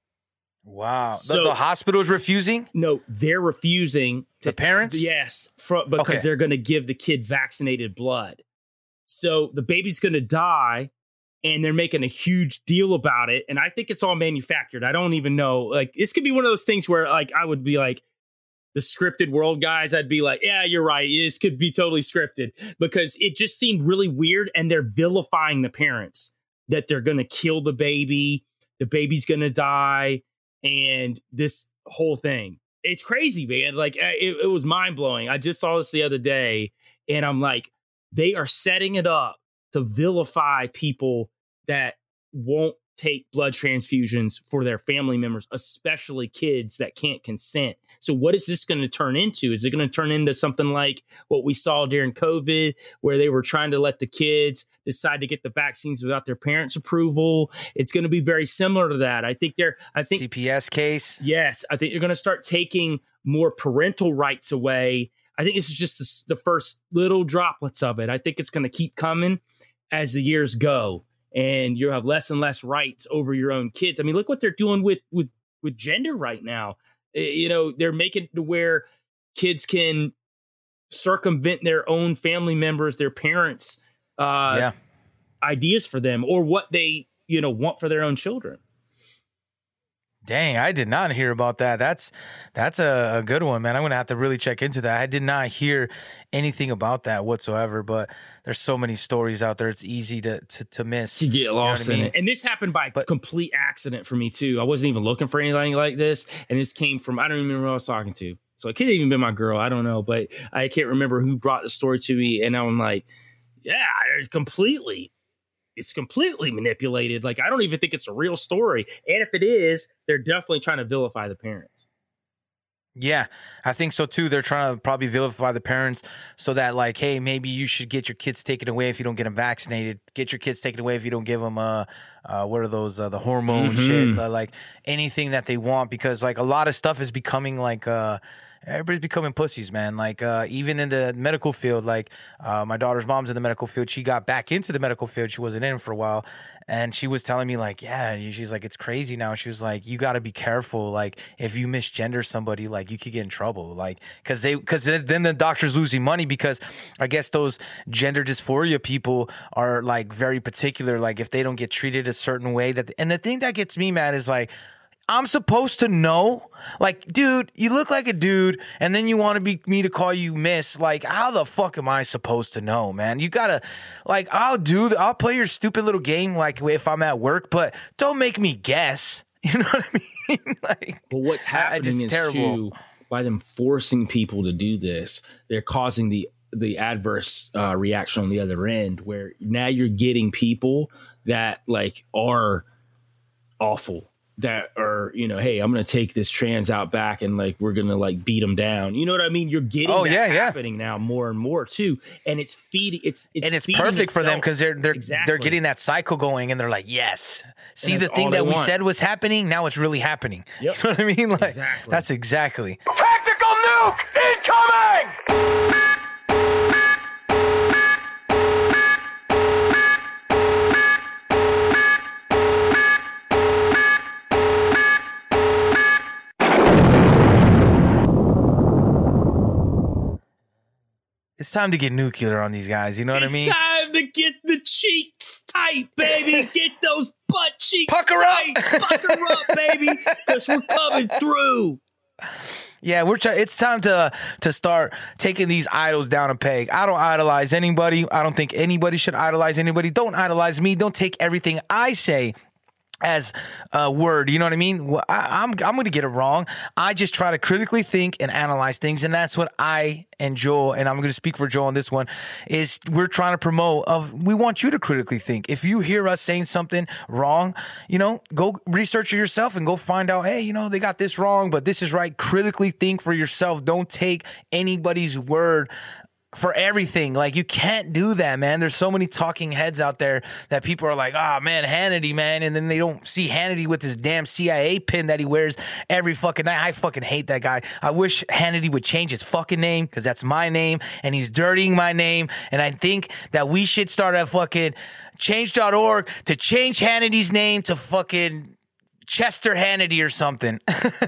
Wow. So the hospital is refusing? No, they're refusing. The parents? Yes, because they're going to give the kid vaccinated blood. So the baby's going to die, and they're making a huge deal about it. And I think it's all manufactured. I don't even know. Like, this could be one of those things where, like, I would be like, the scripted world guys, I'd be like, yeah, you're right. This could be totally scripted because it just seemed really weird. And they're vilifying the parents that they're going to kill the baby. The baby's going to die. And this whole thing, it's crazy, man. Like it was mind blowing. I just saw this the other day and I'm like, they are setting it up to vilify people that won't take blood transfusions for their family members, especially kids that can't consent. So what is this going to turn into? Is it going to turn into something like what we saw during COVID, where they were trying to let the kids decide to get the vaccines without their parents' approval? It's going to be very similar to that. I think CPS case. Yes. I think you're going to start taking more parental rights away. I think this is just the first little droplets of it. I think it's going to keep coming as the years go, and you'll have less and less rights over your own kids. I mean, look what they're doing with gender right now. They're making it to where kids can circumvent their own family members, their parents' ideas for them or what they, want for their own children. Dang, I did not hear about that. That's a good one, man. I'm going to have to really check into that. I did not hear anything about that whatsoever, but there's so many stories out there. It's easy to miss. To get lost in it. And this happened by complete accident for me, too. I wasn't even looking for anything like this. And this came from, I don't even remember who I was talking to. So it could have even been my girl. I don't know. But I can't remember who brought the story to me. And I'm like, yeah, it's completely manipulated. Like, I don't even think it's a real story. And if it is, they're definitely trying to vilify the parents. Yeah, I think so too. They're trying to probably vilify the parents so that, like, hey, maybe you should get your kids taken away if you don't get them vaccinated. Get your kids taken away if you don't give them what are those the hormone shit, like anything that they want, because like a lot of stuff is becoming like everybody's becoming pussies, man. Like even in the medical field, like my daughter's mom's in the medical field. She got back into the medical field. She wasn't in it for a while. And she was telling me, like, yeah, she's like, it's crazy now. She was like, you got to be careful. Like, if you misgender somebody, like, you could get in trouble. Like, because then the doctor's losing money, because I guess those gender dysphoria people are, like, very particular. Like, if they don't get treated a certain way. And the thing that gets me mad is, like, I'm supposed to know, like, dude, you look like a dude, and then you want me to call you miss. Like, how the fuck am I supposed to know, man? You gotta, like, I'll play your stupid little game, like, if I'm at work, but don't make me guess. You know what I mean? Like, but what's happening is terrible. Too, by them forcing people to do this, they're causing the adverse reaction on the other end, where now you're getting people that, like, are awful. That are, you know, hey, I'm going to take this trans out back and, like, we're going to, like, beat them down. You know what I mean? You're getting happening now more and more too. And it's feeding, it's perfect for them, because they're getting that cycle going, and they're like, yes, see the thing that we said was happening. Now it's really happening. Yep. You know what I mean? Like, that's exactly. Tactical nuke incoming! It's time to get nuclear on these guys. You know what I mean? It's time to get the cheeks tight, baby. Get those butt cheeks Pucker tight. up. Pucker up, baby, because we're coming through. Yeah, it's time to start taking these idols down a peg. I don't idolize anybody. I don't think anybody should idolize anybody. Don't idolize me. Don't take everything I say as a word. You know what I mean? Well, I'm going to get it wrong. I just try to critically think and analyze things, and that's what I and Joel, and I'm going to speak for Joel on this one, is we're trying to promote we want you to critically think. If you hear us saying something wrong, you know, go research it yourself and go find out, hey, you know, they got this wrong, but this is right. Critically think for yourself. Don't take anybody's word for everything. Like, you can't do that, man. There's so many talking heads out there that people are like, oh man, Hannity, man, and then they don't see Hannity with his damn CIA pin that he wears every fucking night. I fucking hate that guy. I wish Hannity would change his fucking name, because that's my name, and he's dirtying my name. And I think that we should start a fucking change.org to change Hannity's name to fucking Chester Hannity or something.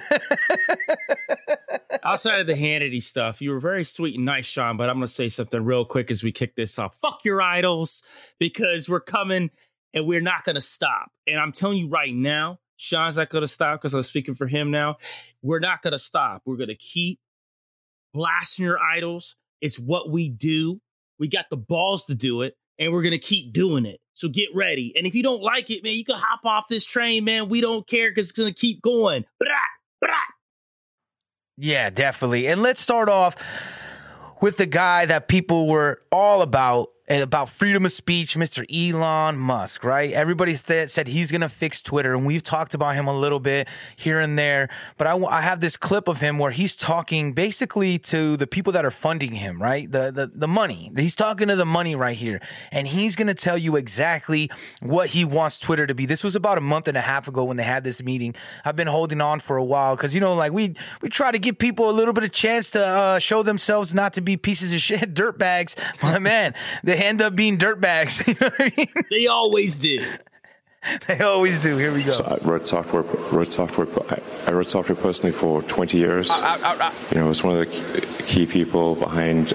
Outside of the Hannity stuff, you were very sweet and nice, Sean, but I'm going to say something real quick as we kick this off. Fuck your idols, because we're coming and we're not going to stop. And I'm telling you right now, Sean's not going to stop, because I'm speaking for him now. We're not going to stop. We're going to keep blasting your idols. It's what we do. We got the balls to do it, and we're going to keep doing it. So get ready. And if you don't like it, man, you can hop off this train, man. We don't care, because it's going to keep going. Blah, blah. Yeah, definitely. And let's start off with the guy that people were all about freedom of speech, Mr. Elon Musk, right? Everybody said he's going to fix Twitter, and we've talked about him a little bit here and there, but I have this clip of him where he's talking basically to the people that are funding him, right? The money. He's talking to the money right here, and he's going to tell you exactly what he wants Twitter to be. This was about a month and a half ago when they had this meeting. I've been holding on for a while because, you know, like we try to give people a little bit of chance to show themselves not to be pieces of shit, dirtbags. But man, they end up being dirtbags. You know what I mean? They always do. They always do. Here we go. So I wrote software. I wrote software personally for 20 years. You know, I was one of the key people behind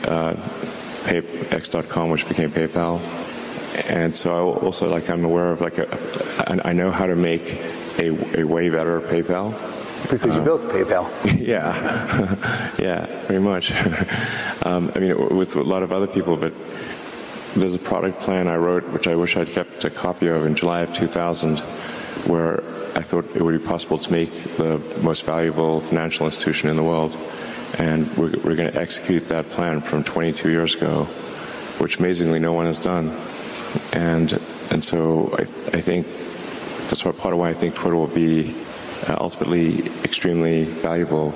X.com, which became PayPal. And so I also, like, I'm aware of, like, I know how to make a way better PayPal. Because you built PayPal. Yeah. Yeah, very much. I mean, with a lot of other people, but there's a product plan I wrote, which I wish I'd kept a copy of, in July of 2000, where I thought it would be possible to make the most valuable financial institution in the world. And we're going to execute that plan from 22 years ago, which amazingly no one has done. And so I think that's part of why I think Twitter will be ultimately extremely valuable,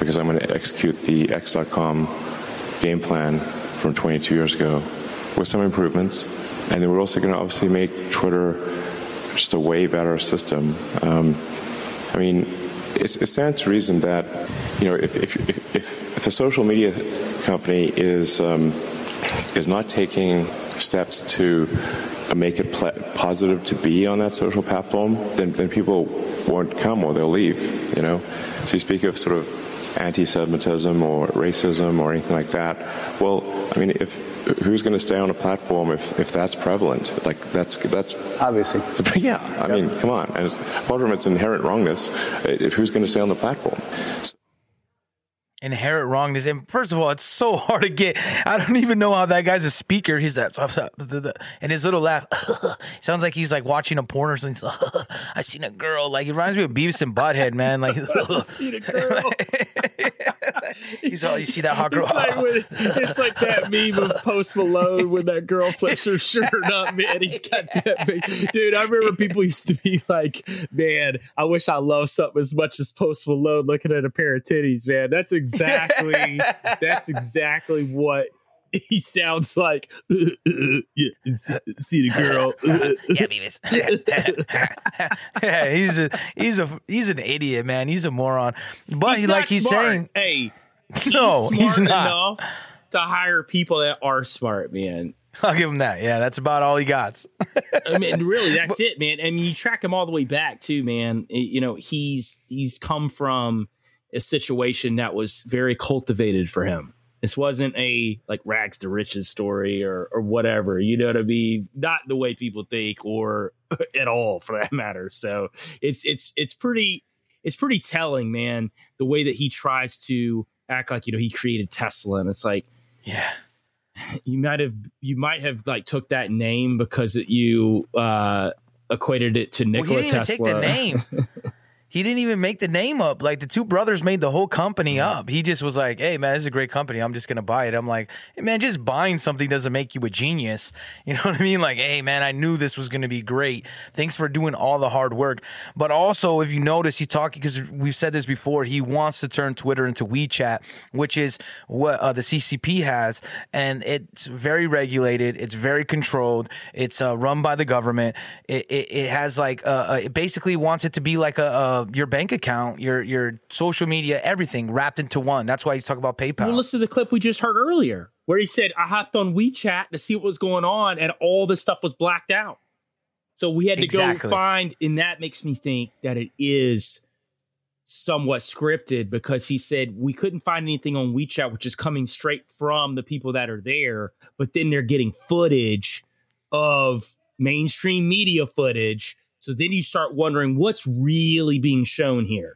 because I'm going to execute the X.com game plan from 22 years ago with some improvements. And then we're also going to obviously make Twitter just a way better system. I mean, it stands to reason that, you know, if a social media company is not taking steps to make it positive to be on that social platform, then people won't come or they'll leave, you know. So you speak of sort of anti-Semitism or racism or anything like that. Well, I mean, who's going to stay on a platform if that's prevalent? Like that's obviously. Yeah, I mean, come on. And apart from its inherent wrongness, who's going to stay on the platform? Inherent wrongness. And first of all, it's so hard to get. I don't even know how that guy's a speaker. He's that, and his little laugh sounds like he's like watching a porn or something. I seen a girl. Like, it reminds me of Beavis and Butthead, man. Like, I seen a girl. He's all, you see that hot girl. It's like that meme of Post Malone when that girl flips her shirt up, man. He's got that big. Dude, I remember people used to be like, man, I wish I loved something as much as Post Malone looking at a pair of titties, man. That's exactly what he sounds like. Yeah, see the girl. Yeah, Beavis. Yeah, he's an idiot, man. He's a moron. But he's saying, hey, no, he's not enough to hire people that are smart, man. I'll give him that. Yeah, that's about all he got. I mean, really, that's it, man. I mean, you track him all the way back too, man. You know, he's come from a situation that was very cultivated for him. This wasn't a like rags to riches story or whatever, you know what I mean? Not the way people think or at all for that matter. So it's pretty telling, man, the way that he tries to act like, you know, he created Tesla. And it's like, yeah, you might have like took that name because you equated it to Nikola Tesla. He didn't even take the name. He didn't even make the name up. Like, the two brothers made the whole company up. He just was like, hey, man, this is a great company. I'm just going to buy it. I'm like, hey, man, just buying something doesn't make you a genius. You know what I mean? Like, hey, man, I knew this was going to be great. Thanks for doing all the hard work. But also, if you notice, he's talking, because we've said this before, he wants to turn Twitter into WeChat, which is what the CCP has. And it's very regulated. It's very controlled. It's run by the government. It has like, it basically wants it to be like your bank account, your social media, everything wrapped into one. That's why he's talking about PayPal. Well, listen to the clip we just heard earlier where he said, I hopped on WeChat to see what was going on and all this stuff was blacked out. So we had to go find, and that makes me think that it is somewhat scripted, because he said we couldn't find anything on WeChat, which is coming straight from the people that are there, but then they're getting footage of mainstream media footage. So then you start wondering what's really being shown here.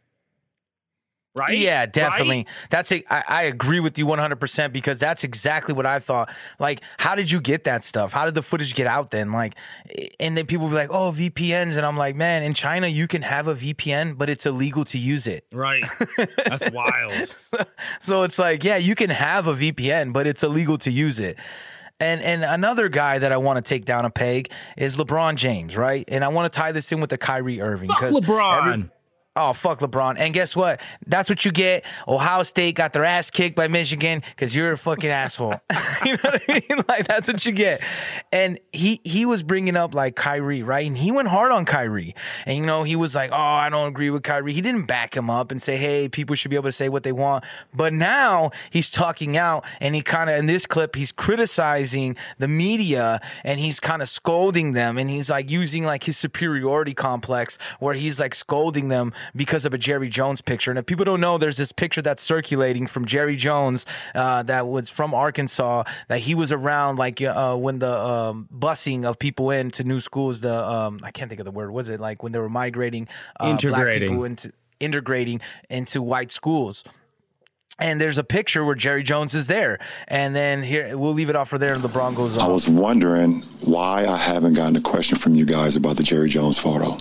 Right? Yeah, definitely. Right? I agree with you 100%, because that's exactly what I thought. Like, how did you get that stuff? How did the footage get out then? Like, and then people be like, oh, VPNs. And I'm like, man, in China, you can have a VPN, but it's illegal to use it. Right. That's wild. So it's like, yeah, you can have a VPN, but it's illegal to use it. And another guy that I want to take down a peg is LeBron James, right? And I want to tie this in with the Kyrie Irving. Fuck LeBron. Fuck LeBron. And guess what? That's what you get. Ohio State got their ass kicked by Michigan because you're a fucking asshole. You know what I mean? Like, that's what you get. And he was bringing up, like, Kyrie, right? And he went hard on Kyrie. And, you know, he was like, oh, I don't agree with Kyrie. He didn't back him up and say, hey, people should be able to say what they want. But now he's talking out, and he kind of, in this clip, he's criticizing the media, and he's kind of scolding them. And he's, like, using, like, his superiority complex where he's, like, scolding them because of a Jerry Jones picture. And if people don't know, there's this picture that's circulating from Jerry Jones that was from Arkansas, that he was around like when the busing of people into new schools, I can't think of the word, was it like when they were migrating black people into integrating into white schools. And there's a picture where Jerry Jones is there. And then here, we'll leave it off for there, and LeBron goes on. I was wondering why I haven't gotten a question from you guys about the Jerry Jones photo.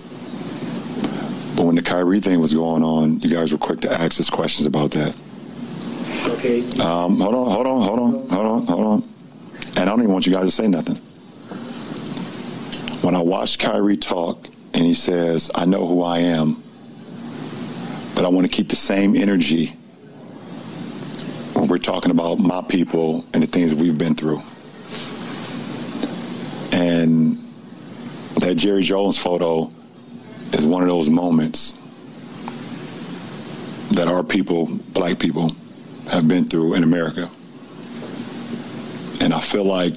But when the Kyrie thing was going on, you guys were quick to ask us questions about that. Okay. Hold on. And I don't even want you guys to say nothing. When I watched Kyrie talk and he says, I know who I am, but I want to keep the same energy we're talking about my people and the things that we've been through. And that Jerry Jones photo is one of those moments that our people, black people, have been through in America. And I feel like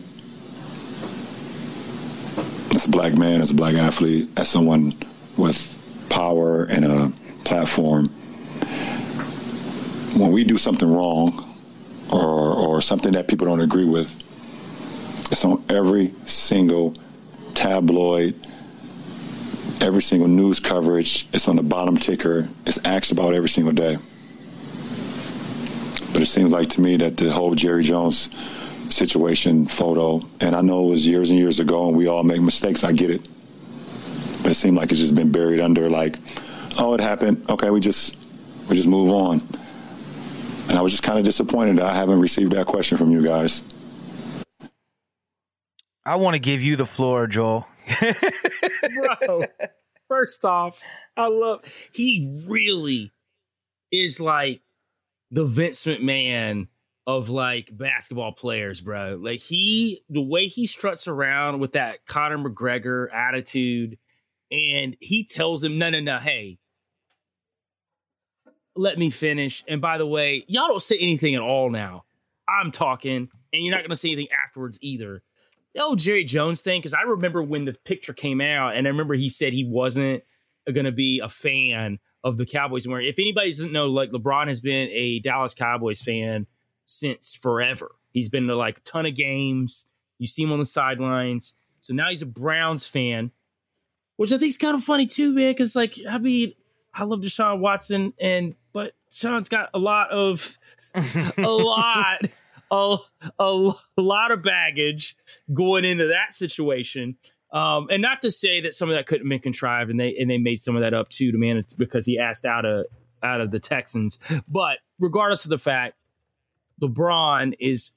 as a black man, as a black athlete, as someone with power and a platform, when we do something wrong or something that people don't agree with, it's on every single tabloid, every single news coverage. It's on the bottom ticker. It's asked about every single day. But it seems like to me that the whole Jerry Jones situation photo, and I know it was years and years ago and we all make mistakes, I get it. But it seemed like it's just been buried under like, oh, it happened. Okay, we just move on. And I was just kind of disappointed that I haven't received that question from you guys. I want to give you the floor, Joel. Bro, first off, he really is like the Vince McMahon of like basketball players, bro. Like the way he struts around with that Conor McGregor attitude, and he tells them, no, hey, let me finish. And by the way, y'all don't say anything at all now. I'm talking, and you're not going to say anything afterwards either. The old Jerry Jones thing, because I remember when the picture came out, and I remember he said he wasn't going to be a fan of the Cowboys. Where if anybody doesn't know, like LeBron has been a Dallas Cowboys fan since forever. He's been to like a ton of games. You see him on the sidelines. So now he's a Browns fan, which I think is kind of funny too, man. Because like, I mean, I love Deshaun Watson, but Sean's got a lot of of baggage going into that situation. And not to say that some of that couldn't have been contrived, and they made some of that up too, to man, because he asked out of the Texans. But regardless of the fact, LeBron is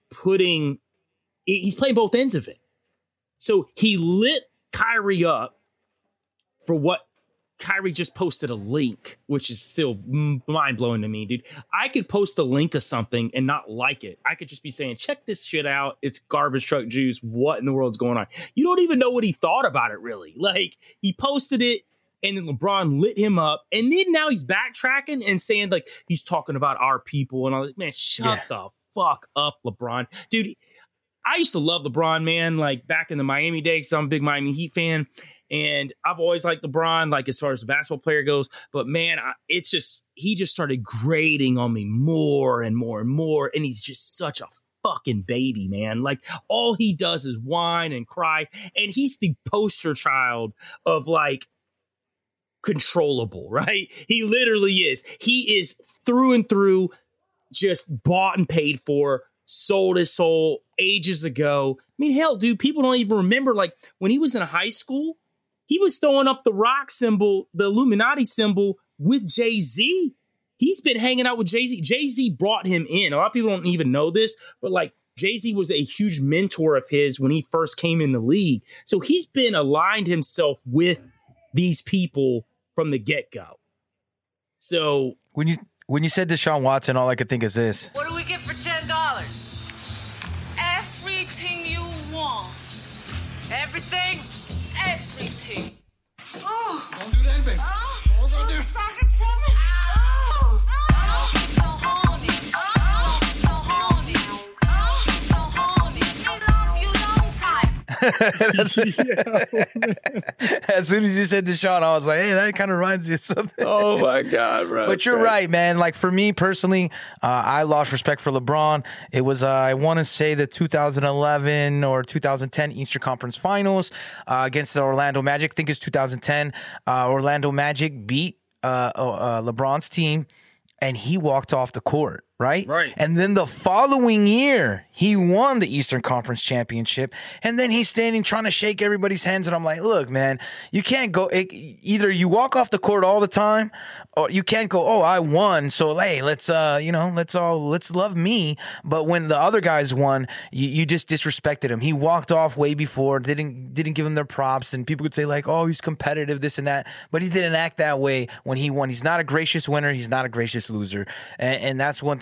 he's playing both ends of it. So he lit Kyrie up for what Kyrie just posted a link, which is still mind-blowing to me, dude. I could post a link of something and not like it. I could just be saying, check this shit out. It's garbage truck juice. What in the world's going on? You don't even know what he thought about it, really. Like, he posted it, and then LeBron lit him up, and then now he's backtracking and saying, like, he's talking about our people and all that. Man, shut the fuck up, LeBron. Dude, I used to love LeBron, man, like, back in the Miami days, because I'm a big Miami Heat fan. And I've always liked LeBron, like as far as the basketball player goes. But man, he just started grating on me more and more and more. And he's just such a fucking baby, man. Like all he does is whine and cry. And he's the poster child of like controllable, right? He literally is. He is through and through just bought and paid for, sold his soul ages ago. I mean, hell, dude, people don't even remember like when he was in high school. He was throwing up the rock symbol, the Illuminati symbol with Jay-Z. He's been hanging out with Jay-Z. Jay-Z brought him in. A lot of people don't even know this, but like Jay-Z was a huge mentor of his when he first came in the league. So he's been aligned himself with these people from the get-go. So when you said Deshaun Watson, all I could think is this. What do we get for $10? Everything you want. Everything? Everything. Oh. Don't do that, baby. Oh. Don't do Suck it to me. Oh. Oh. So horny. Oh. So horny. Oh. So horny. You love you long time. As soon as you said Deshaun, I was like, hey, that kind of reminds me of something. Oh my God, bro. But you're right, man. Like for me personally, I lost respect for LeBron. It was, I want to say the 2011 or 2010 Eastern Conference Finals against the Orlando Magic. I think it's 2010. Orlando Magic beat LeBron's team, and he walked off the court. Right? And then the following year, he won the Eastern Conference Championship. And then he's standing trying to shake everybody's hands. And I'm like, look, man, you can't go. Either you walk off the court all the time, or you can't go, oh, I won. So, hey, let's love me. But when the other guys won, you just disrespected him. He walked off way before, didn't give him their props. And people would say, like, oh, he's competitive, this and that. But he didn't act that way when he won. He's not a gracious winner. He's not a gracious loser. And that's one thing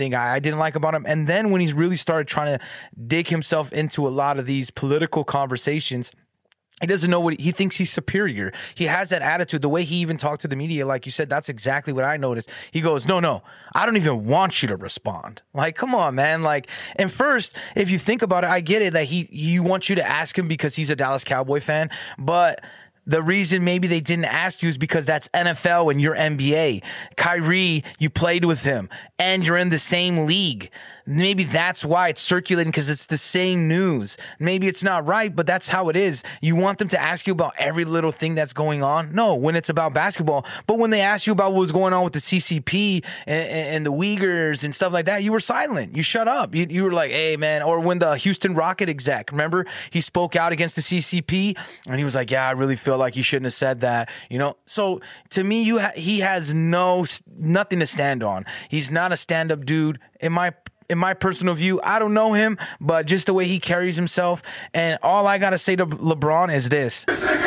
thing I didn't like about him. And then when he's really started trying to dig himself into a lot of these political conversations, he doesn't know he thinks he's superior. He has that attitude. The way he even talked to the media, like you said, that's exactly what I noticed. He goes, no, I don't even want you to respond. Like, come on, man. Like, and first, if you think about it, I get it that he wants you to ask him because he's a Dallas Cowboy fan, but the reason maybe they didn't ask you is because that's NFL and you're NBA. Kyrie, you played with him and you're in the same league. Maybe that's why it's circulating, because it's the same news. Maybe it's not right, but that's how it is. You want them to ask you about every little thing that's going on? No, when it's about basketball. But when they ask you about what was going on with the CCP and the Uyghurs and stuff like that, you were silent. You shut up. You were like, hey, man. Or when the Houston Rocket exec, remember, he spoke out against the CCP and he was like, yeah, I really feel like he shouldn't have said that. You know, so to me, he has nothing to stand on. He's not a stand-up dude. In my personal view, I don't know him, but just the way he carries himself. And all I got to say to LeBron is this.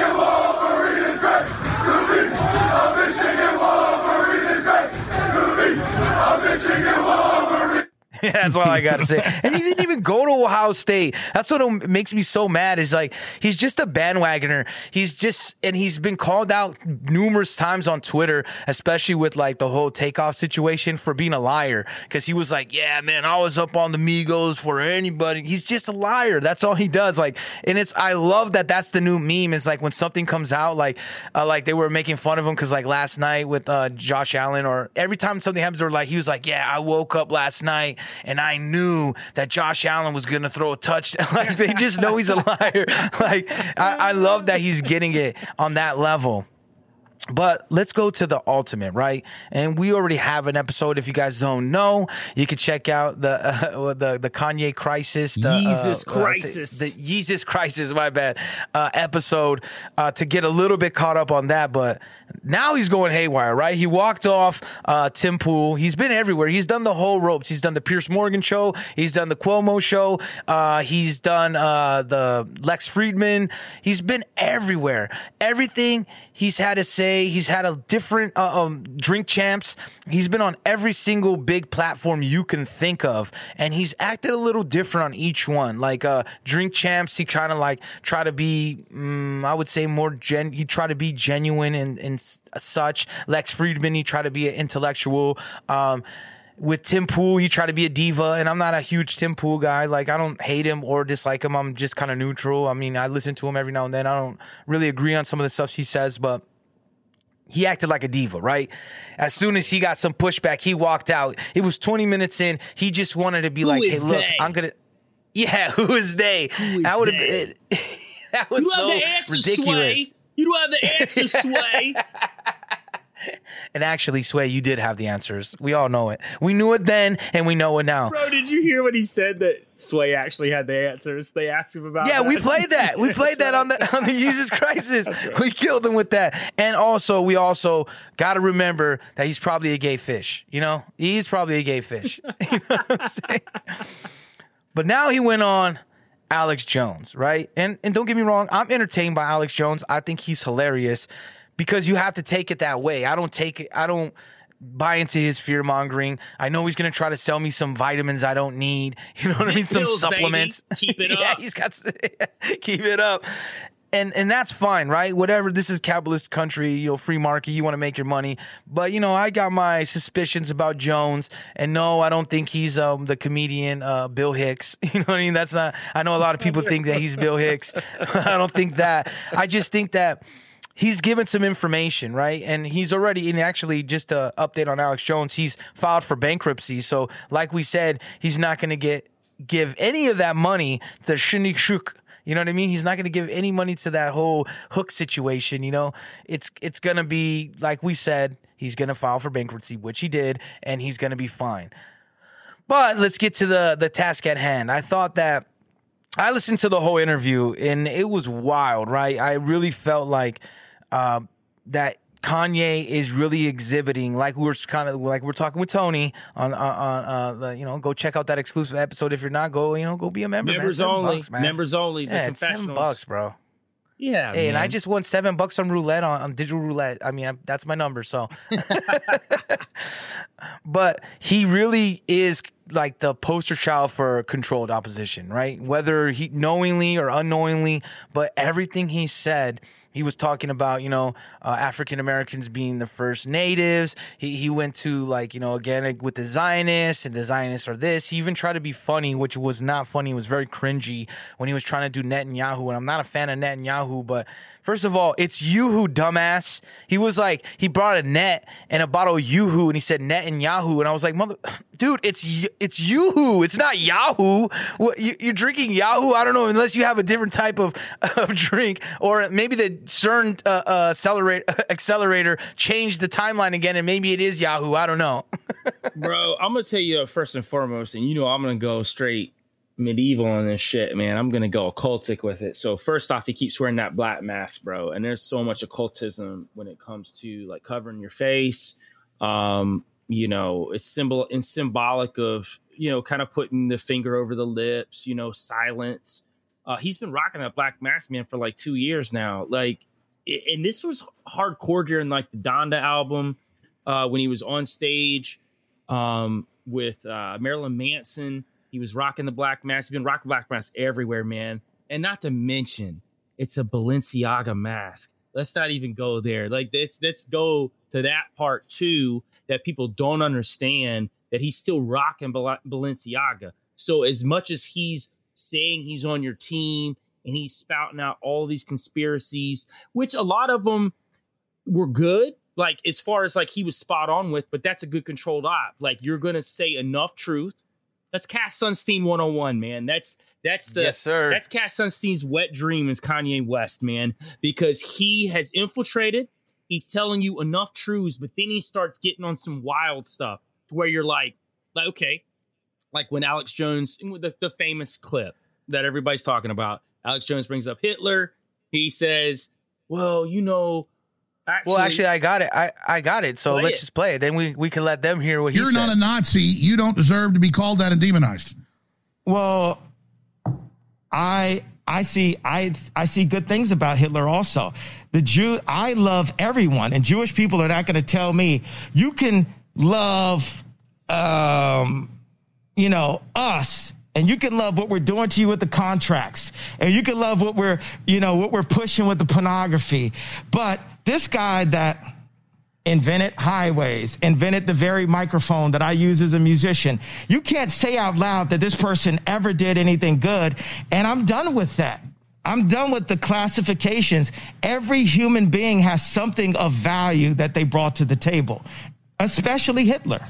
That's all I got to say. And he didn't even go to Ohio State. That's what makes me so mad is like, he's just a bandwagoner. He's been called out numerous times on Twitter, especially with like the whole takeoff situation, for being a liar. Cause he was like, yeah, man, I was up on the Migos for anybody. He's just a liar. That's all he does. Like, and I love that that's the new meme. Is like when something comes out, like they were making fun of him. Cause like last night with Josh Allen, or every time something happens, or like, he was like, yeah, I woke up last night and I knew that Josh Allen was going to throw a touchdown. Like, they just know he's a liar. Like, I love that he's getting it on that level. But let's go to the ultimate, right? And we already have an episode. If you guys don't know, you can check out the Kanye crisis, the Yeezus crisis, my bad, episode to get a little bit caught up on that. But now he's going haywire, right? He walked off Tim Pool. He's been everywhere. He's done the whole ropes. He's done the Piers Morgan show. He's done the Cuomo show. He's done the Lex Friedman. He's been everywhere. Everything he's had to say. He's had a different Drink Champs. He's been on every single big platform you can think of, and he's acted a little different on each one. Like Drink Champs, he kind of like try to be, I would say more he try to be genuine and such. Lex Friedman, he try to be an intellectual. With Tim Pool, he tried to be a diva, and I'm not a huge Tim Pool guy. Like, I don't hate him or dislike him. I'm just kind of neutral. I mean, I listen to him every now and then. I don't really agree on some of the stuff he says, but he acted like a diva, right? As soon as he got some pushback, he walked out. It was 20 minutes in. He just wanted to be like, hey, look, I'm going to... Yeah, who is they? That would have been... That was so ridiculous. Sway. You don't have the answer, Sway. And actually, Sway, you did have the answers. We all know it. We knew it then, and we know it now. Bro, did you hear what he said that Sway actually had the answers? They asked him about that. Yeah, we played that. We played that on the Yeezus crisis. Right. We killed him with that. And also, we also got to remember that he's probably a gay fish. You know? He's probably a gay fish. You know what I'm saying? But now he went on Alex Jones, right? And don't get me wrong, I'm entertained by Alex Jones. I think he's hilarious. Because you have to take it that way. I don't buy into his fear mongering. I know he's going to try to sell me some vitamins I don't need. You know what I mean? Some supplements. Baby. Keep it up. Yeah, he's got to keep it up. And that's fine, right? Whatever. This is capitalist country, you know, free market. You want to make your money. But, you know, I got my suspicions about Jones. And no, I don't think he's the comedian Bill Hicks. You know what I mean? That's not. I know a lot of people think that he's Bill Hicks. I don't think that. I just think that he's given some information, right? And he's already, and actually just an update on Alex Jones, he's filed for bankruptcy. So like we said, he's not going to give any of that money to Shinny Shuk. You know what I mean? He's not going to give any money to that whole Hook situation. You know, it's going to be, like we said, he's going to file for bankruptcy, which he did, and he's going to be fine. But let's get to the task at hand. I thought that I listened to the whole interview, and it was wild, right? I really felt like that Kanye is really exhibiting, like we're talking with Tony on you know, go check out that exclusive episode. If you're not, go be a member. Members man. only. $7, man. Members only. Yeah, it's $7, bro. Yeah. Hey, man. and I just won $7 on roulette on digital roulette. I mean, that's my number. So, but he really is like the poster child for controlled opposition, right? Whether he knowingly or unknowingly, but everything he said, he was talking about, African Americans being the first natives. He went to again with the Zionists, and the Zionists are this. He even tried to be funny, which was not funny. It was very cringy when he was trying to do Netanyahu. And I'm not a fan of Netanyahu, but first of all, it's Yoo-hoo, dumbass. He was like, he brought a net and a bottle of Yoo-hoo, and he said Netanyahu, and I was like, dude, it's Yoo-hoo. It's not Yahoo. What, you're drinking Yahoo? I don't know, unless you have a different type of drink, or maybe the CERN accelerator changed the timeline again, and maybe it is Yahoo. I don't know. Bro, I'm gonna tell you first and foremost, and I'm gonna go straight medieval on this shit, man. I'm gonna go occultic with it. So first off, he keeps wearing that black mask, bro, and there's so much occultism when it comes to like covering your face. It's symbolic of kind of putting the finger over the lips, silence. He's been rocking that black mask, man, for like 2 years now. And this was hardcore during like the Donda album, when he was on stage with Marilyn Manson. He was rocking the black mask. He's been rocking black mask everywhere, man. And not to mention, it's a Balenciaga mask. Let's not even go there. Let's go to that part too, that people don't understand, that he's still rocking Balenciaga. So as much as he's saying he's on your team and he's spouting out all these conspiracies, which a lot of them were good, like as far as like he was spot on with, but that's a good controlled op. Like you're going to say enough truth. That's Cass Sunstein 101, man. That's yes, sir. That's Cass Sunstein's wet dream is Kanye West, man, because he has infiltrated. He's telling you enough truths, but then he starts getting on some wild stuff to where you're like, okay, like when Alex Jones, the famous clip that everybody's talking about, Alex Jones brings up Hitler. He says, well, actually, I got it. I got it. So let's just play it. Then we can let them hear what he said. You're not a Nazi. You don't deserve to be called that and demonized. Well, I see good things about Hitler also. I love everyone, and Jewish people are not going to tell me you can love us, and you can love what we're doing to you with the contracts, and you can love what we're pushing with the pornography. But this guy that invented highways, invented the very microphone that I use as a musician, you can't say out loud that this person ever did anything good. And I'm done with that. I'm done with the classifications. Every human being has something of value that they brought to the table, especially Hitler.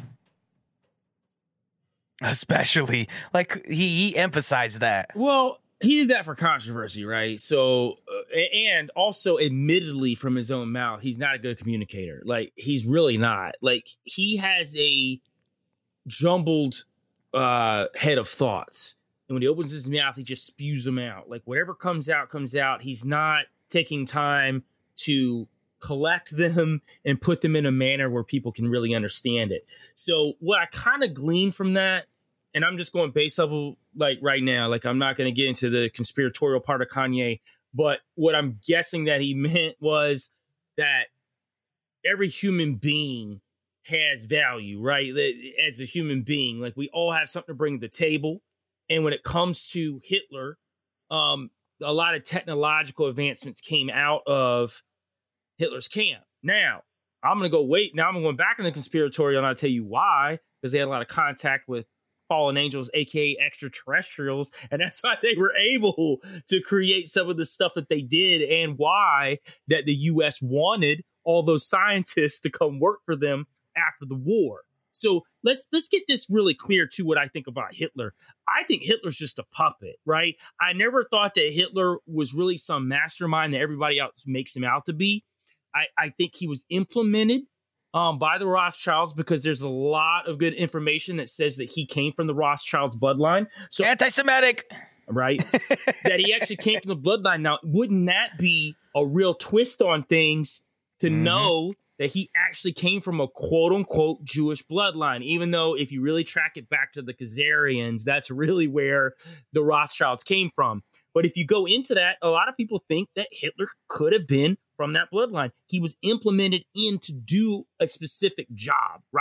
Especially, like he emphasized that. Well, he did that for controversy, right? So, and also admittedly from his own mouth, he's not a good communicator. Like, he's really not. Like, he has a jumbled head of thoughts. And when he opens his mouth, he just spews them out. Like, whatever comes out, comes out. He's not taking time to collect them and put them in a manner where people can really understand it. So what I kind of glean from that, and I'm just going base level, like right now, like I'm not going to get into the conspiratorial part of Kanye, but what I'm guessing that he meant was that every human being has value, right? As a human being, like we all have something to bring to the table. And when it comes to Hitler, a lot of technological advancements came out of Hitler's camp. Now, I'm going to go now I'm going back in the conspiratorial, and I'll tell you why, because they had a lot of contact with fallen angels, aka extraterrestrials, and that's why they were able to create some of the stuff that they did, and why that the U.S. wanted all those scientists to come work for them after the war. So let's get this really clear to what I think about Hitler. I think Hitler's just a puppet, right? I never thought that Hitler was really some mastermind that everybody else makes him out to be. I think he was implemented by the Rothschilds, because there's a lot of good information that says that he came from the Rothschilds bloodline. So anti-Semitic, right? That he actually came from the bloodline. Now, wouldn't that be a real twist on things to know that he actually came from a quote-unquote Jewish bloodline, even though if you really track it back to the Khazarians, that's really where the Rothschilds came from. But if you go into that, a lot of people think that Hitler could have been from that bloodline. He was implemented in to do a specific job, right?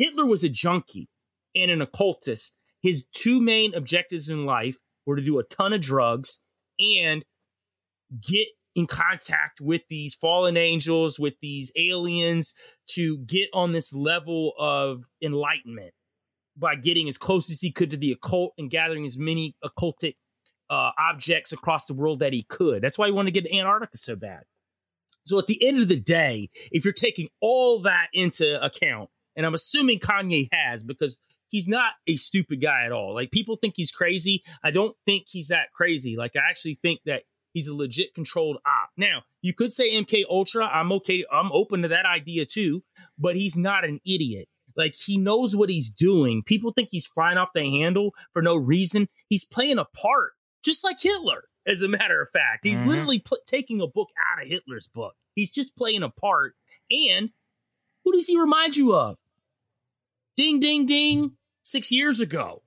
Hitler was a junkie and an occultist. His two main objectives in life were to do a ton of drugs and get in contact with these fallen angels, with these aliens, to get on this level of enlightenment by getting as close as he could to the occult and gathering as many occultic objects across the world that he could. That's why he wanted to get to Antarctica so bad. So at the end of the day, if you're taking all that into account, and I'm assuming Kanye has, because he's not a stupid guy at all. Like, people think he's crazy. I don't think he's that crazy. Like, I actually think that he's a legit controlled op. Now, you could say MK Ultra. I'm okay. I'm open to that idea too, but he's not an idiot. Like, he knows what he's doing. People think he's flying off the handle for no reason. He's playing a part, just like Hitler, as a matter of fact. He's literally taking a book out of Hitler's book. He's just playing a part. And who does he remind you of? Ding, ding, ding. 6 years ago.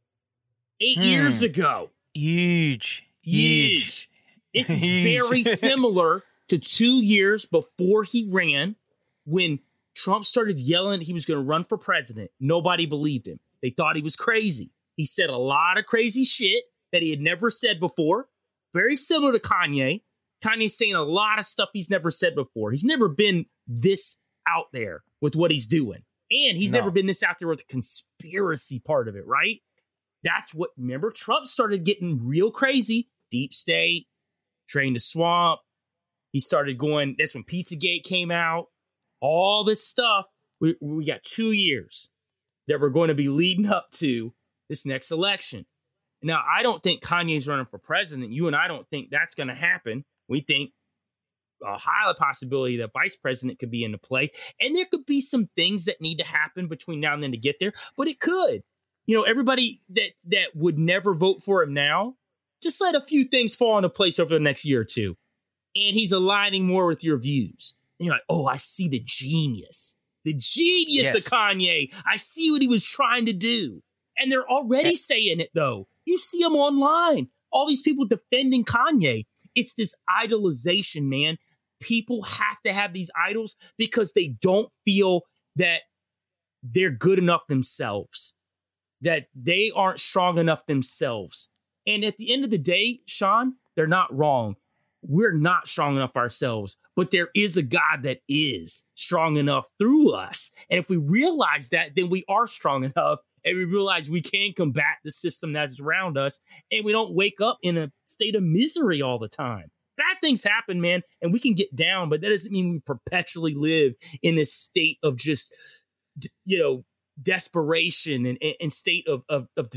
8 years ago. Huge. This is very similar to 2 years before he ran, when Trump started yelling he was going to run for president. Nobody believed him. They thought he was crazy. He said a lot of crazy shit that he had never said before. Very similar to Kanye. Kanye's saying a lot of stuff he's never said before. He's never been this out there with what he's doing. And he's never been this out there with the conspiracy part of it, right? That's what, remember, Trump started getting real crazy. Deep state, Drain the Swamp. He started going, that's when Pizzagate came out. All this stuff. We got 2 years that we're going to be leading up to this next election. Now, I don't think Kanye's running for president. You and I don't think that's going to happen. We think a high possibility that vice president could be into play. And there could be some things that need to happen between now and then to get there. But it could. You know, everybody that would never vote for him now, just let a few things fall into place over the next year or two. And he's aligning more with your views. And you're like, oh, I see the genius. The genius of Kanye. I see what he was trying to do. And they're already saying it, though. You see them online. All these people defending Kanye. It's this idolization, man. People have to have these idols because they don't feel that they're good enough themselves, that they aren't strong enough themselves. And at the end of the day, Sean, they're not wrong. We're not strong enough ourselves, but there is a God that is strong enough through us. And if we realize that, then we are strong enough, and we realize we can combat the system that's around us, and we don't wake up in a state of misery all the time. Bad things happen, man, and we can get down, but that doesn't mean we perpetually live in this state of just, you know, desperation and state of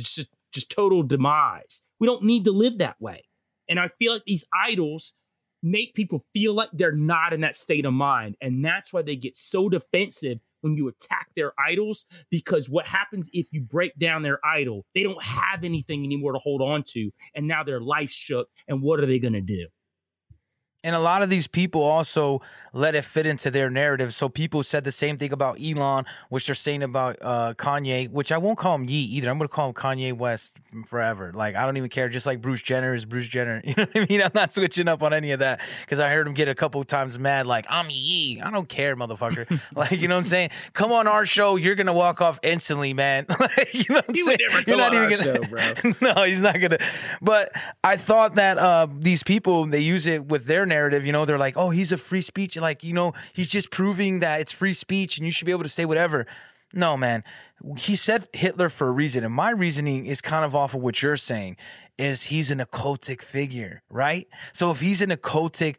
just total demise. We don't need to live that way. And I feel like these idols make people feel like they're not in that state of mind. And that's why they get so defensive when you attack their idols, because what happens if you break down their idol? They don't have anything anymore to hold on to. And now their life's shook. And what are they going to do? And a lot of these people also let it fit into their narrative. So people said the same thing about Elon, which they're saying about Kanye, which I won't call him Ye either. I'm going to call him Kanye West forever. Like, I don't even care. Just like Bruce Jenner is Bruce Jenner. You know what I mean? I'm not switching up on any of that because I heard him get a couple times mad like, I'm Ye. I don't care, motherfucker. Like, you know what I'm saying? Come on our show. You're going to walk off instantly, man. Like, you know what I'm saying? You're not even gonna, show, bro. No, he's not going to. But I thought that these people, they use it with their narrative. You know, they're like, oh, he's a free speech. Like, you know, he's just proving that it's free speech and you should be able to say whatever. No, man. He said Hitler for a reason. And my reasoning is kind of off of what you're saying, is he's an occultic figure, right? So if he's an occultic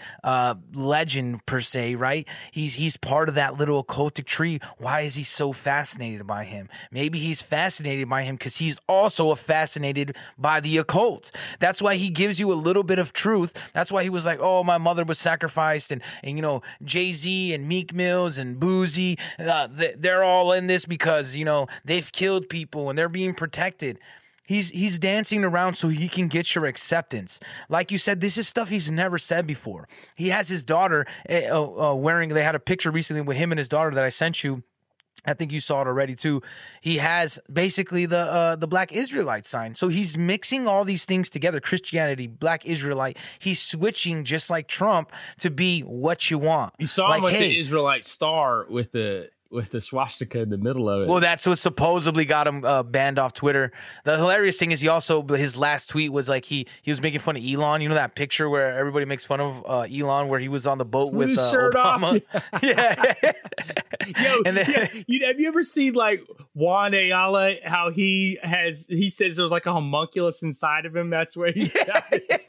legend per se, right? He's part of that little occultic tree. Why is he so fascinated by him? Maybe he's fascinated by him because he's also fascinated by the occult. That's why he gives you a little bit of truth. That's why he was like, oh, my mother was sacrificed. And you know, Jay-Z and Meek Mills and Boozy, they're all in this because, you know, they've killed people and they're being protected. He's dancing around so he can get your acceptance. Like you said, this is stuff he's never said before. He has his daughter wearing, they had a picture recently with him and his daughter that I sent you. I think you saw it already too. He has basically the Black Israelite sign. So he's mixing all these things together. Christianity, Black Israelite. He's switching just like Trump to be what you want. You saw like, him with the Israelite star with the with the swastika in the middle of it. Well, that's what supposedly got him banned off Twitter. The hilarious thing is his last tweet was like he was making fun of Elon. You know that picture where everybody makes fun of Elon, where he was on the boat with Obama. Yeah. Yo, and then, have you ever seen like Juan Ayala? How he says there's like a homunculus inside of him. That's where he's got his.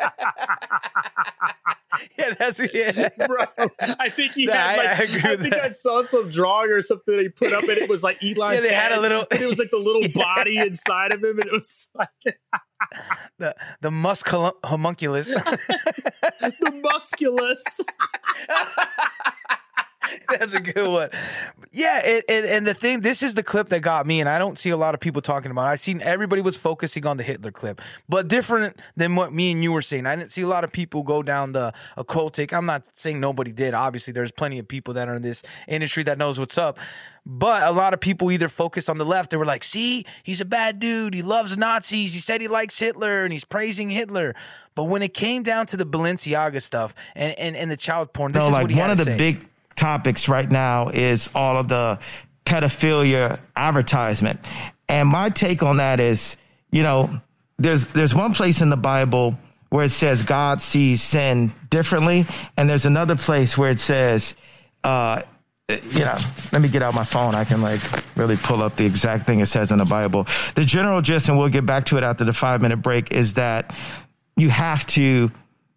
Yeah, bro. I think he had I saw some drawing or something that he put up, and it was like Elon. Yeah, they had a little. And it was like the little body inside of him, and it was like the homunculus. The musculus. That's a good one. Yeah, and the thing, this is the clip that got me, and I don't see a lot of people talking about it. I seen everybody was focusing on the Hitler clip, but different than what me and you were saying. I didn't see a lot of people go down the occultic. I'm not saying nobody did. Obviously, there's plenty of people that are in this industry that knows what's up. But a lot of people either focused on the left. They were like, see, he's a bad dude. He loves Nazis. He said he likes Hitler, and he's praising Hitler. But when it came down to the Balenciaga stuff and the child porn, this is what he had to say. One of the big topics right now is all of the pedophilia advertisement. And my take on that is, there's one place in the Bible where it says God sees sin differently. And there's another place where it says, let me get out my phone. I can really pull up the exact thing it says in the Bible. The general gist, and we'll get back to it after the 5-minute break, is that you have to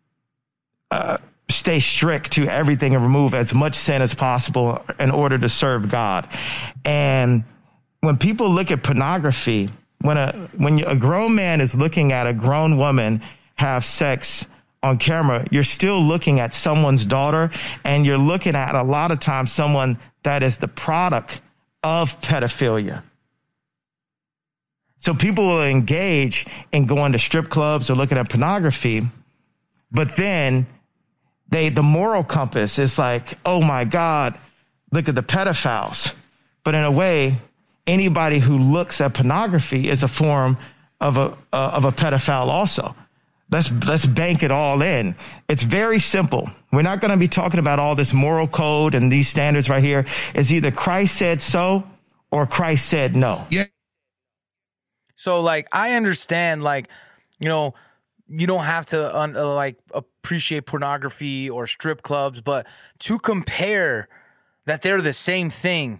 stay strict to everything and remove as much sin as possible in order to serve God. And when people look at pornography, when a grown man is looking at a grown woman have sex on camera, you're still looking at someone's daughter, and you're looking at a lot of times someone that is the product of pedophilia. So people will engage in going to strip clubs or looking at pornography, but then the moral compass is like, oh my God, look at the pedophiles. But in a way, anybody who looks at pornography is a form of a pedophile also. Let's bank it all in. It's very simple. We're not going to be talking about all this moral code and these standards right here. It's either Christ said so or Christ said no. Yeah. So I understand, you don't have to appreciate pornography or strip clubs, but to compare that they're the same thing,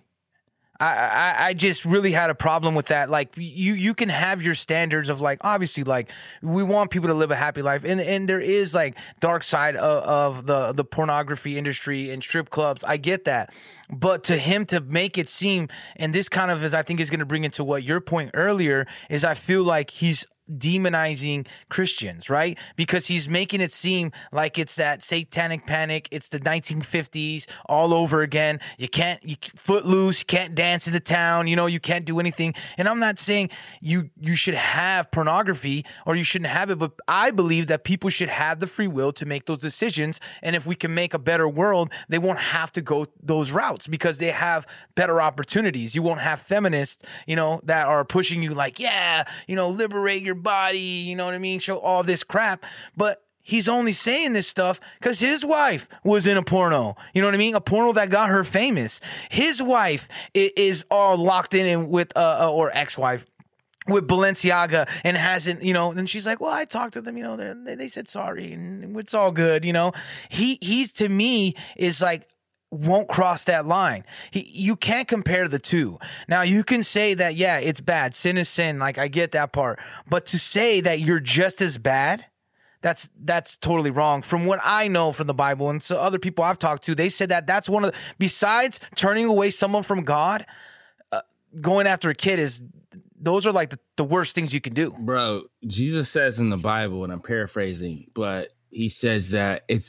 I just really had a problem with that. You can have your standards of obviously we want people to live a happy life, and there is dark side of the pornography industry and strip clubs. I get that, but to him to make it seem, and this kind of is, I think, is going to bring into what your point earlier is, I feel like he's demonizing Christians, right? Because he's making it seem like it's that satanic panic, it's the 1950s all over again. You footloose, you can't dance in the town, you can't do anything. And I'm not saying you should have pornography or you shouldn't have it, but I believe that people should have the free will to make those decisions. And if we can make a better world, they won't have to go those routes because they have better opportunities. You won't have feminists, that are pushing you liberate your body, you know what I mean? Show all this crap. But he's only saying this stuff because his wife was in a porno. You know what I mean? A porno that got her famous. His wife is all locked in with, or ex-wife, with Balenciaga and hasn't, and she's like, well, I talked to them, they said sorry and it's all good, He to me is won't cross that line. You can't compare the two. Now you can say that, yeah, it's bad. Sin is sin. I get that part. But to say that you're just as bad, that's totally wrong. From what I know from the Bible and so other people I've talked to, they said that that's one of the, besides turning away someone from God, going after a kid those are the worst things you can do. Bro, Jesus says in the Bible, and I'm paraphrasing, but he says that it's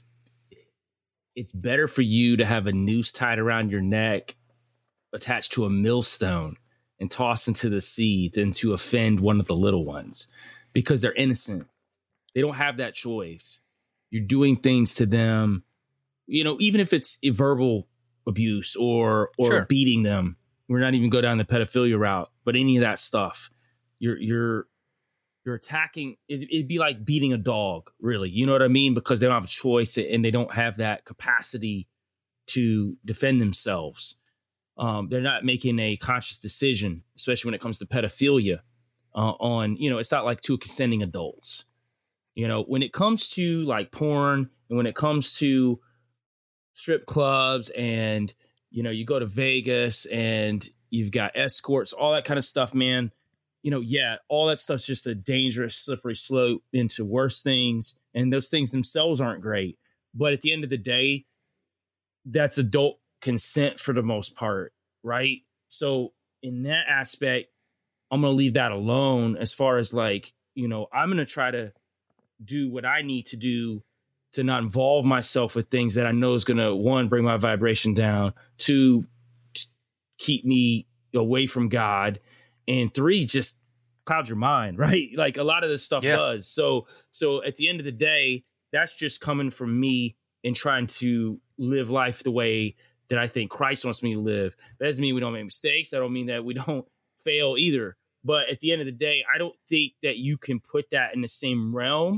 better for you to have a noose tied around your neck attached to a millstone and tossed into the sea than to offend one of the little ones because they're innocent. They don't have that choice. You're doing things to them, even if it's a verbal abuse or sure, beating them. We're not even go down the pedophilia route, but any of that stuff, you're attacking. It'd be like beating a dog, really. You know what I mean? Because they don't have a choice and they don't have that capacity to defend themselves. They're not making a conscious decision, especially when it comes to pedophilia. It's not like two consenting adults. When it comes to like porn and when it comes to strip clubs and, you go to Vegas and you've got escorts, all that kind of stuff, man. All that stuff's just a dangerous, slippery slope into worse things. And those things themselves aren't great. But at the end of the day, that's adult consent for the most part, right? So in that aspect, I'm going to leave that alone as far as like, I'm going to try to do what I need to do to not involve myself with things that I know is going to, one, bring my vibration down, two, keep me away from God, and three, just cloud your mind, right? Like a lot of this stuff does. So at the end of the day, that's just coming from me and trying to live life the way that I think Christ wants me to live. That doesn't mean we don't make mistakes. That don't mean that we don't fail either. But at the end of the day, I don't think that you can put that in the same realm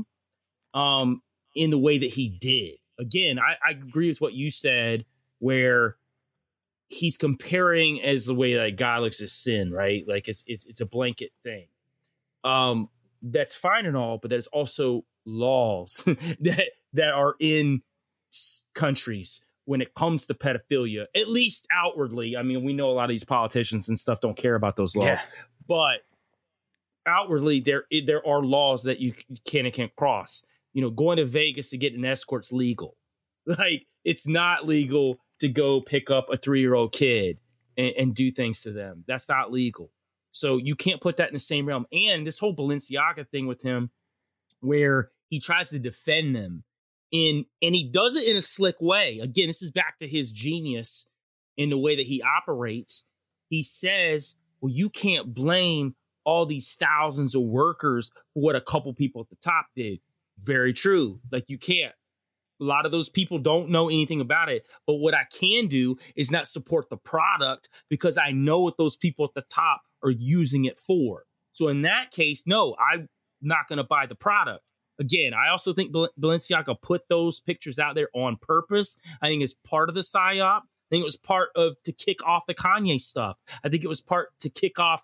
in the way that he did. Again, I agree with what you said, where he's comparing as the way that God looks at sin, right? Like it's a blanket thing. That's fine and all, but there's also laws that are in countries when it comes to pedophilia, at least outwardly. I mean, we know a lot of these politicians and stuff don't care about those laws, but outwardly there are laws that you can and can't cross. Going to Vegas to get an escort's legal. Like, it's not legal to go pick up a 3-year-old kid and do things to them. That's not legal. So you can't put that in the same realm. And this whole Balenciaga thing with him, where he tries to defend them and he does it in a slick way. Again, this is back to his genius in the way that he operates. He says, well, you can't blame all these thousands of workers for what a couple people at the top did. Very true. Like, you can't. A lot of those people don't know anything about it. But what I can do is not support the product because I know what those people at the top are using it for. So in that case, no, I'm not going to buy the product. Again, I also think Balenciaga put those pictures out there on purpose. I think it's part of the psyop. I think it was part of to kick off the Kanye stuff. I think it was part to kick off,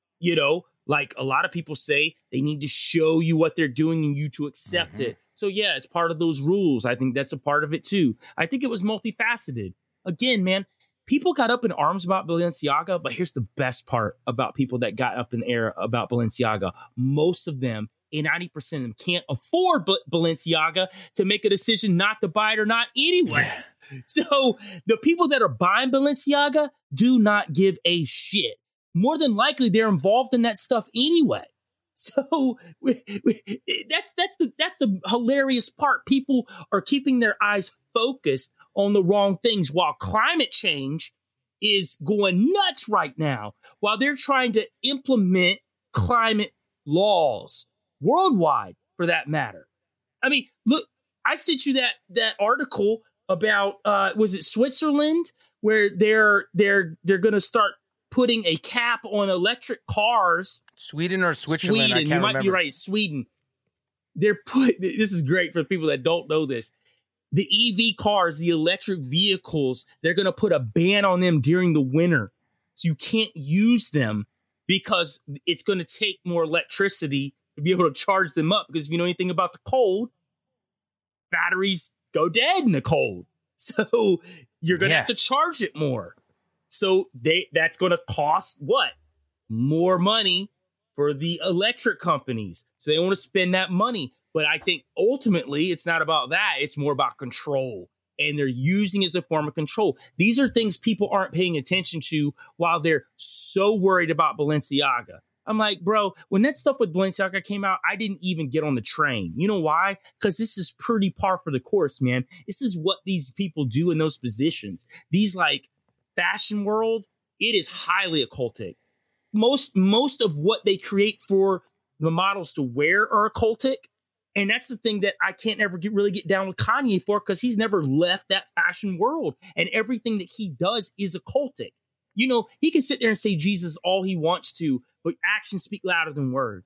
like a lot of people say, they need to show you what they're doing and you to accept it. So yeah, it's part of those rules. I think that's a part of it too. I think it was multifaceted. Again, man, people got up in arms about Balenciaga, but here's the best part about people that got up in the air about Balenciaga. Most of them, 90% of them, can't afford Balenciaga to make a decision not to buy it or not anyway. So the people that are buying Balenciaga do not give a shit. More than likely, they're involved in that stuff anyway. So that's the hilarious part. People are keeping their eyes focused on the wrong things while climate change is going nuts right now, while they're trying to implement climate laws worldwide, for that matter. I mean, look, I sent you that article about was it Switzerland, where they're going to start putting a cap on electric cars. Sweden or Switzerland? I can't you might remember. be right. Sweden. This is great for people that don't know this. The EV cars, the electric vehicles, they're going to put a ban on them during the winter. So you can't use them because it's going to take more electricity to be able to charge them up. Because if you know anything about the cold, batteries go dead in the cold. So you're going to have to charge it more. So that's going to cost what? More money for the electric companies. So they want to spend that money. But I think ultimately it's not about that. It's more about control. And they're using it as a form of control. These are things people aren't paying attention to while they're so worried about Balenciaga. I'm like, bro, when that stuff with Balenciaga came out, I didn't even get on the train. You know why? Because this is pretty par for the course, man. This is what these people do in those positions. These like fashion world, it is highly occultic. Most of what they create for the models to wear are occultic. And that's the thing that I can't ever really get down with Kanye for, because he's never left that fashion world. And everything that he does is occultic. You know, he can sit there and say Jesus all he wants to, but actions speak louder than words.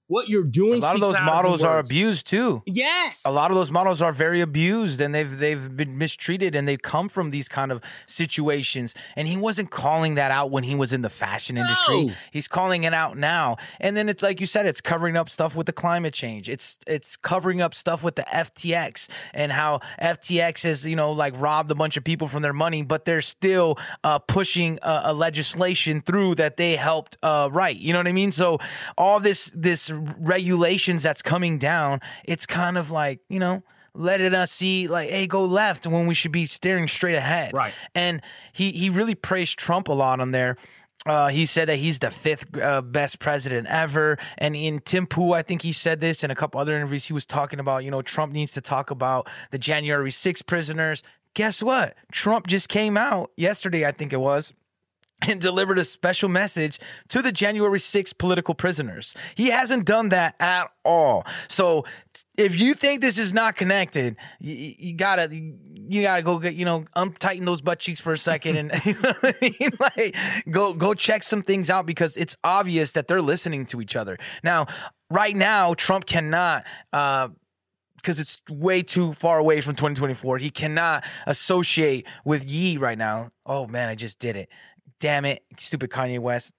what you're doing. A lot of those models are abused too. Yes. A lot of those models are very abused, and they've been mistreated, and they've come from these kind of situations. And he wasn't calling that out when he was in the fashion industry. He's calling it out now. And then it's like you said, it's covering up stuff with the climate change. It's covering up stuff with the FTX and how FTX has, like robbed a bunch of people from their money, but they're still pushing a legislation through that they helped write. You know what I mean? So all this regulations that's coming down, it's kind of like, letting us see like, hey, go left when we should be staring straight ahead. Right. And he really praised Trump a lot on there. He said that he's the fifth best president ever. And in Tim Pool, I think he said this, in a couple other interviews, he was talking about, Trump needs to talk about the January 6th prisoners. Guess what? Trump just came out yesterday, I think it was, and delivered a special message to the January 6th political prisoners. He hasn't done that at all. So if you think this is not connected, you gotta go get, untighten those butt cheeks for a second and you know what I mean? Like go check some things out, because it's obvious that they're listening to each other. Now, right now, Trump cannot, because it's way too far away from 2024. He cannot associate with Ye right now. Oh man, I just did it. Damn it, stupid Kanye West.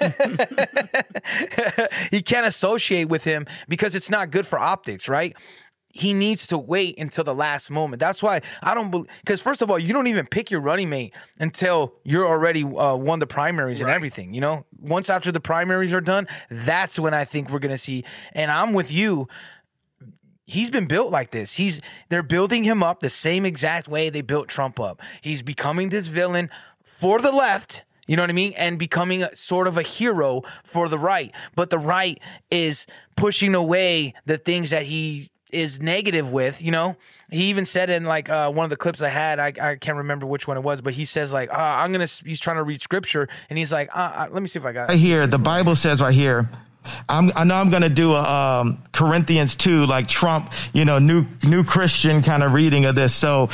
He can't associate with him because it's not good for optics, right? He needs to wait until the last moment. That's why I don't believe, because first of all, you don't even pick your running mate until you're already won the primaries and everything, Once after the primaries are done, that's when I think we're going to see, and I'm with you, he's been built like this. They're building him up the same exact way they built Trump up. He's becoming this villain for the left, you know what I mean? And becoming sort of a hero for the right. But the right is pushing away the things that he is negative with, He even said in like one of the clips I had, I can't remember which one it was, but he says like, he's trying to read scripture. And he's like, let me see if I got it. Right here, the Bible says right here, I know I'm going to do a Corinthians 2, like Trump, new Christian kind of reading of this. So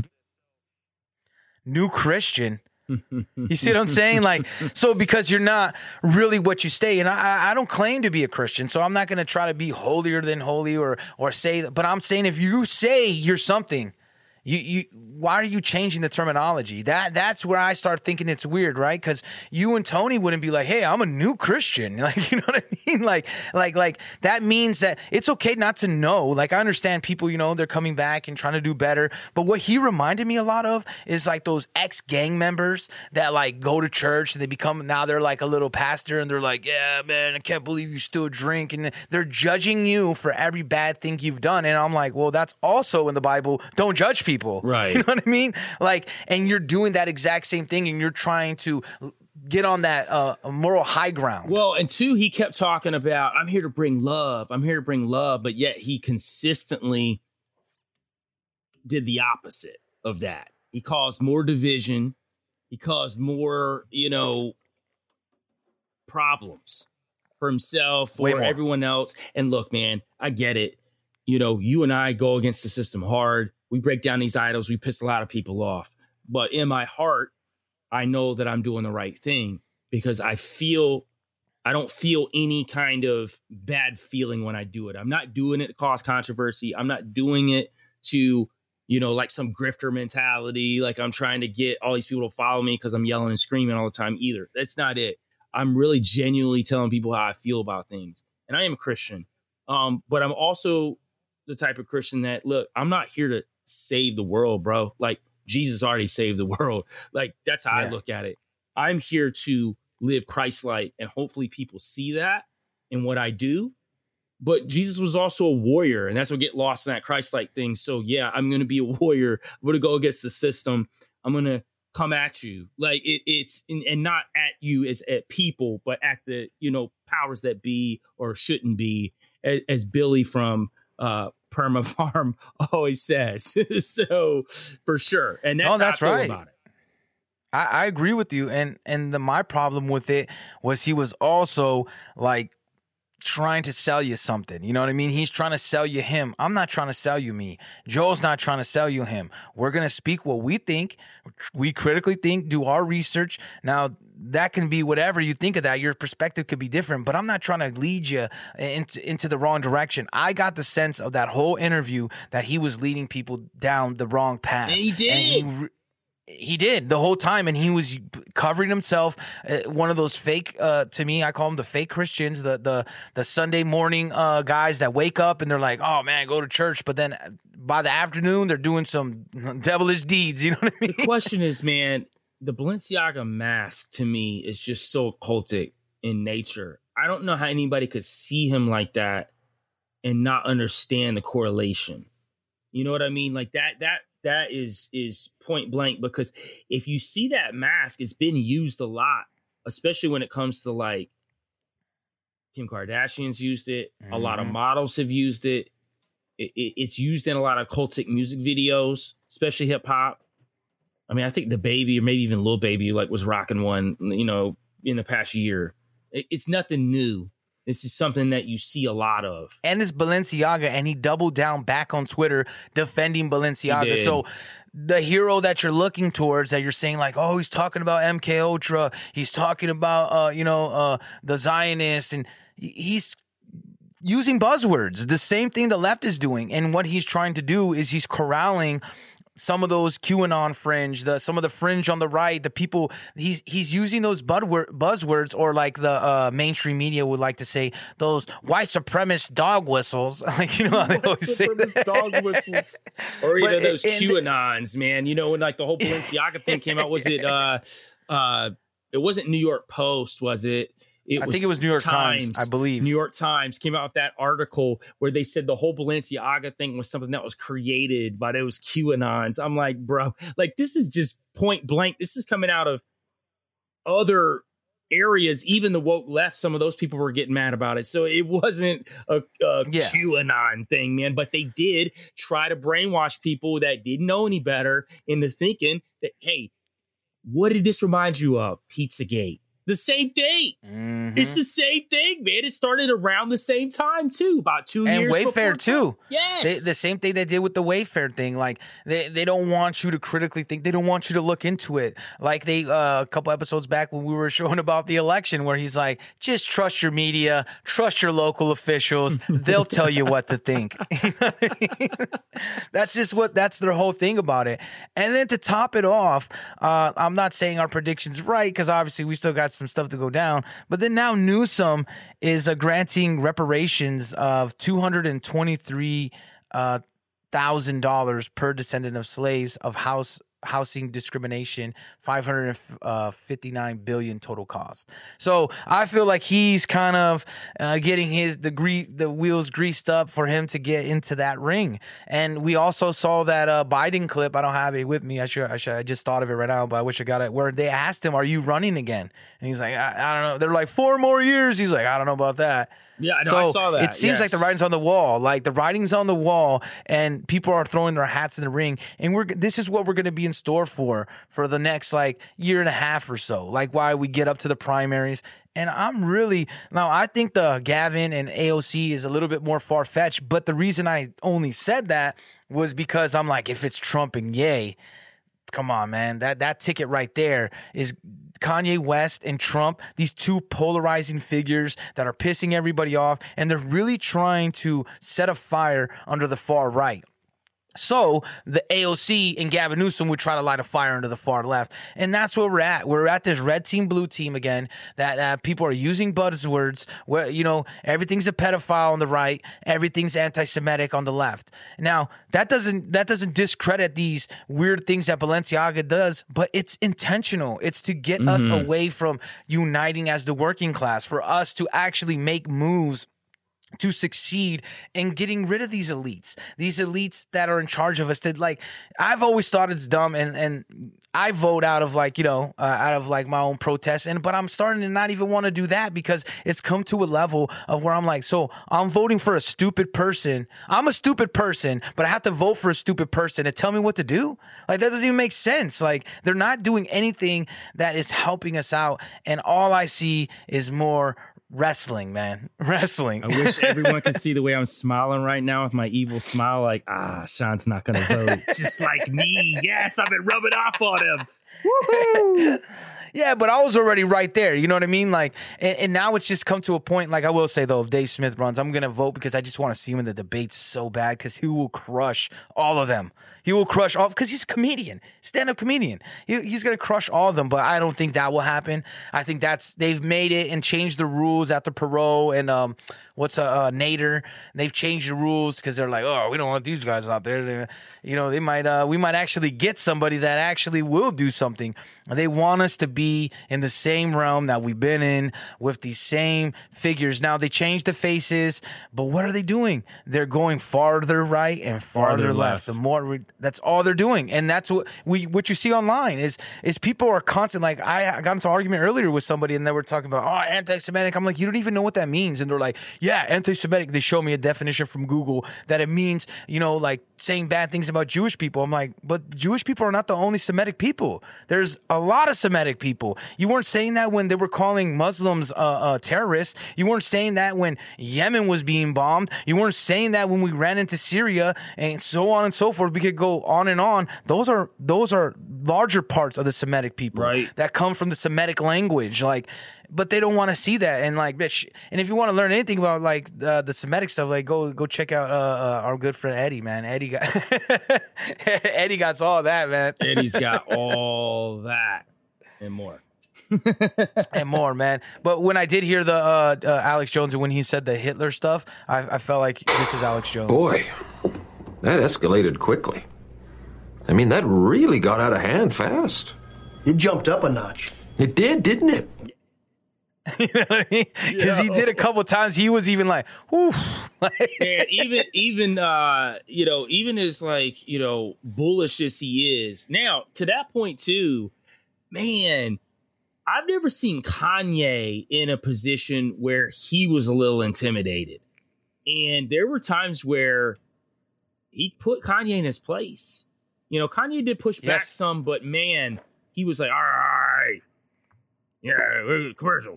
new Christian. You see what I'm saying? Like, so because you're not really what you say, and I don't claim to be a Christian, so I'm not going to try to be holier than holy or say that, but I'm saying if you say you're something, why are you changing the terminology? That's where I start thinking it's weird, right? Because you and Tony wouldn't be like, hey, I'm a new Christian. Like, you know what I mean? Like that means that it's okay not to know. Like, I understand people, they're coming back and trying to do better. But what he reminded me a lot of is like those ex-gang members that like go to church and now they're like a little pastor and they're like, yeah, man, I can't believe you still drink. And they're judging you for every bad thing you've done. And I'm like, well, that's also in the Bible. Don't judge people. Right. You know what I mean? Like, and you're doing that exact same thing, and you're trying to get on that moral high ground. Well, and two, he kept talking about, I'm here to bring love. I'm here to bring love. But yet he consistently did the opposite of that. He caused more division. He caused more, problems for himself, for everyone else. And look, man, I get it. You and I go against the system hard. We break down these idols. We piss a lot of people off. But in my heart, I know that I'm doing the right thing because I don't feel any kind of bad feeling when I do it. I'm not doing it to cause controversy. I'm not doing it to, like some grifter mentality. Like I'm trying to get all these people to follow me because I'm yelling and screaming all the time either. That's not it. I'm really genuinely telling people how I feel about things. And I am a Christian. But I'm also the type of Christian that, look, I'm not here to save the world, bro. Like Jesus already saved the world. Like that's how I look at it. I'm here to live Christ-like, and hopefully people see that in what I do. But Jesus was also a warrior, and that's what get lost in that Christ-like thing. So yeah, I'm going to be a warrior. I'm going to go against the system. I'm going to come at you like it's and not at you as at people, but at the, powers that be or shouldn't be, as Billy from Perma Farm always says. So for sure. And that's how I feel about it. I agree with you. And my problem with it was he was also like trying to sell you something. You know what I mean? He's trying to sell you him. I'm not trying to sell you me. Joel's not trying to sell you him. We're going to speak what we think. We critically think, do our research. Now, that can be whatever you think of that. Your perspective could be different, but I'm not trying to lead you into the wrong direction. I got the sense of that whole interview that he was leading people down the wrong path. And he did. He did the whole time, and he was covering himself. One of those fake, to me, I call them the fake Christians, the Sunday morning guys that wake up and they're like, "Oh man, go to church," but then by the afternoon they're doing some devilish deeds. You know what I mean? The question is, man, the Balenciaga mask to me is just so occultic in nature. I don't know how anybody could see him like that and not understand the correlation. You know what I mean? Like that is point blank, because if you see that mask, it's been used a lot, especially when it comes to like Kim Kardashian's used it. A lot of models have used it. It's used in a lot of cultic music videos, especially hip hop. I mean, I think the Baby, or maybe even Lil Baby, like was rocking one, you know, in the past year. It's nothing new. This is something that you see a lot of. And it's Balenciaga, and he doubled down back on Twitter defending Balenciaga. So the hero that you're looking towards, that you're saying like, oh, he's talking about MK Ultra, he's talking about the Zionists, and he's using buzzwords, the same thing the left is doing. And what he's trying to do is he's corralling some of those QAnon fringe, some of the fringe on the right, the people, he's using those buzzwords, or like the mainstream media would like to say, those white supremacist dog whistles. Like, you know how they always say that. Dog whistles. Or either those QAnons, man. You know, when like the whole Balenciaga thing came out, was it it wasn't New York Post, was it? I think it was New York Times, I believe. New York Times came out with that article where they said the whole Balenciaga thing was something that was created by those QAnons. I'm like, bro, like this is just point blank. This is coming out of other areas. Even the woke left, some of those people were getting mad about it. So it wasn't a QAnon thing, man. But they did try to brainwash people that didn't know any better into thinking that, hey, what did this remind you of? Pizzagate. The same thing. It's the same thing, man. It started around the same time too, about 2 years. And Wayfair too. Yes, the same thing they did with the Wayfair thing. Like they don't want you to critically think. They don't want you to look into it. Like they a couple episodes back when we were showing about the election, where he's like, just trust your media, trust your local officials. They'll tell you what to think. That's their whole thing about it. And then to top it off, I'm not saying our prediction's right, because obviously we still got some stuff to go down, but then now Newsom is granting reparations of $223,000 per descendant of slaves of housing discrimination, $559 billion total cost. So I feel like he's kind of getting the wheels greased up for him to get into that ring. And we also saw that Biden clip. I don't have it with me. I just thought of it right now, but I wish I got it, where they asked him, "Are you running again?" And he's like, I don't know. They're like, 4 more years. He's like, I don't know about that. Yeah, I know. I saw that. It seems like the writing's on the wall. Like the writing's on the wall, and people are throwing their hats in the ring. And this is what we're going to be in store for the next like year and a half or so. Like why we get up to the primaries. And I think the Gavin and AOC is a little bit more far fetched. But the reason I only said that was because I'm like, if it's Trump and Ye, come on, man, that ticket right there is Kanye West and Trump, these two polarizing figures that are pissing everybody off, and they're really trying to set a fire under the far right. So the AOC and Gavin Newsom would try to light a fire under the far left. And that's where we're at. We're at this red team, blue team again, that people are using buzzwords where, you know, everything's a pedophile on the right, everything's anti-Semitic on the left. Now, that doesn't discredit these weird things that Balenciaga does, but it's intentional. It's to get us away from uniting as the working class, for us to actually make moves to succeed in getting rid of these elites that are in charge of us. That, like, I've always thought it's dumb, and I vote out of like, out of like my own protest, but I'm starting to not even want to do that, because it's come to a level of where I'm like, so I'm voting for a stupid person. I'm a stupid person, but I have to vote for a stupid person to tell me what to do. Like, that doesn't even make sense. Like, they're not doing anything that is helping us out, and all I see is more wrestling, man. Wrestling. I wish everyone could see the way I'm smiling right now with my evil smile. Like, Sean's not going to vote. Just like me. Yes, I've been rubbing off on him. Woohoo! Yeah, but I was already right there. You know what I mean? Like, and now it's just come to a point. Like, I will say though, if Dave Smith runs, I'm gonna vote because I just want to see him in the debates so bad because he will crush all of them. He will crush all because he's a comedian, stand-up comedian. He's gonna crush all of them. But I don't think that will happen. I think they've made it and changed the rules after Perot and Nader. They've changed the rules because they're like, oh, we don't want these guys out there. They might we might actually get somebody that actually will do something. They want us to be in the same realm that we've been in with these same figures. Now they changed the faces, but what are they doing? They're going farther right and farther left. The more that's all they're doing, and that's what you see online is people are constant. Like I got into an argument earlier with somebody, and they were talking about anti-Semitic. I'm like, you don't even know what that means, and they're like, yeah, anti-Semitic. They show me a definition from Google that it means like saying bad things about Jewish people. I'm like, but Jewish people are not the only Semitic people. There's a lot of Semitic people. You weren't saying that when they were calling Muslims terrorists. You weren't saying that when Yemen was being bombed. You weren't saying that when we ran into Syria and so on and so forth. We could go on and on. Those are larger parts of the Semitic people that come from the Semitic language. Like, but they don't want to see that. And like, bitch. And if you want to learn anything about like the Semitic stuff, like go check out our good friend Eddie, man. Eddie got all that, man. Eddie's got all that and more. And more, man. But when I did hear the Alex Jones and when he said the Hitler stuff, I felt like this is Alex Jones. Boy, that escalated quickly. I mean, that really got out of hand fast. It jumped up a notch. It did, didn't it? You know what I mean? Because he did a couple times. He was even like, whew. And even as like, bullish as he is. Now, to that point too, man, I've never seen Kanye in a position where he was a little intimidated. And there were times where he put Kanye in his place. Kanye did push back some, but man, he was like, all right. Yeah, commercial.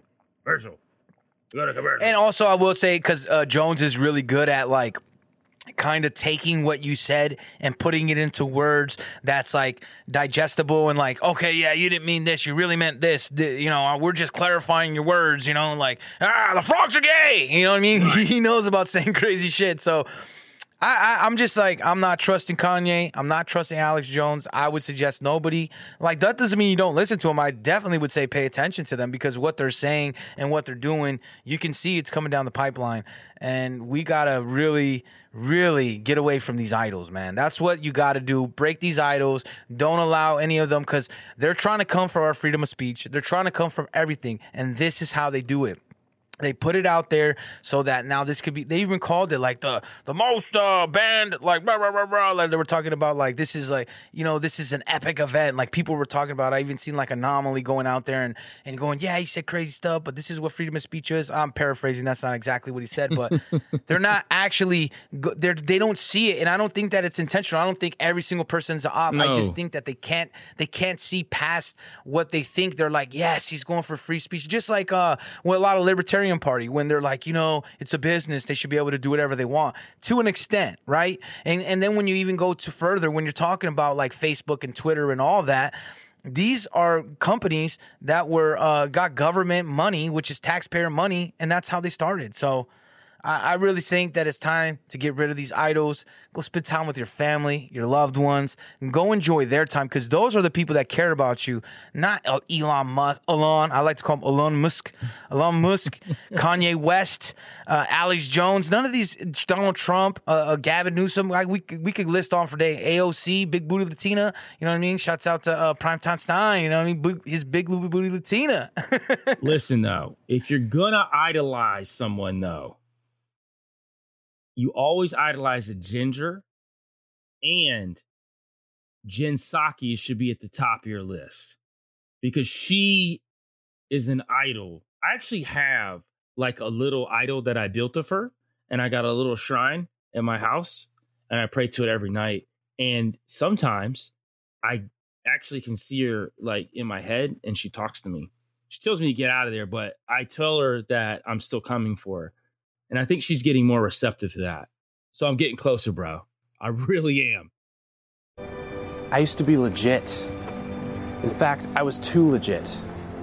We got a commercial. And also, I will say, because Jones is really good at like kind of taking what you said and putting it into words that's like digestible and like, okay, yeah, you didn't mean this, you really meant this. We're just clarifying your words. Like the frogs are gay. You know what I mean? He knows about saying crazy shit. So I'm just like, I'm not trusting Kanye. I'm not trusting Alex Jones. I would suggest nobody. Like, that doesn't mean you don't listen to them. I definitely would say pay attention to them because what they're saying and what they're doing, you can see it's coming down the pipeline. And we got to really, really get away from these idols, man. That's what you got to do. Break these idols. Don't allow any of them because they're trying to come for our freedom of speech. They're trying to come from everything. And this is how they do it. They put it out there so that now this could be, they even called it like the most banned, like, blah, blah, blah, blah. Like they were talking about like, this is like, this is an epic event. Like people were talking about, I even seen like Anomaly going out there and going, yeah, he said crazy stuff, but this is what freedom of speech is. I'm paraphrasing. That's not exactly what he said, but they're not actually, they don't see it. And I don't think that it's intentional. I don't think every single person's an op. No. I just think that they can't see past what they think. They're like, yes, he's going for free speech. Just like with a lot of libertarian party when they're like, it's a business, they should be able to do whatever they want to an extent, right? And then when you even go to further, when you're talking about like Facebook and Twitter and all that, these are companies that were got government money, which is taxpayer money, and that's how they started. So I really think that it's time to get rid of these idols. Go spend time with your family, your loved ones, and go enjoy their time because those are the people that care about you, not Elon Musk. I like to call him Elon Musk, Kanye West, Alex Jones. None of these, Donald Trump, Gavin Newsom. Like we could list on for day. AOC, Big Booty Latina. You know what I mean? Shouts out to Primetime Stein. You know what I mean? His Big Booty Latina. Listen, though, if you're gonna idolize someone, though, you always idolize a ginger, and Jen Psaki should be at the top of your list because she is an idol. I actually have like a little idol that I built of her, and I got a little shrine in my house, and I pray to it every night. And sometimes I actually can see her like in my head, and she talks to me. She tells me to get out of there, but I tell her that I'm still coming for her. And I think she's getting more receptive to that. So I'm getting closer, bro. I really am. I used to be legit. In fact, I was too legit.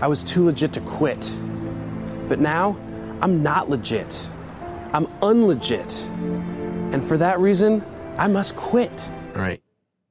I was too legit to quit. But now, I'm not legit. I'm unlegit. And for that reason, I must quit. Right.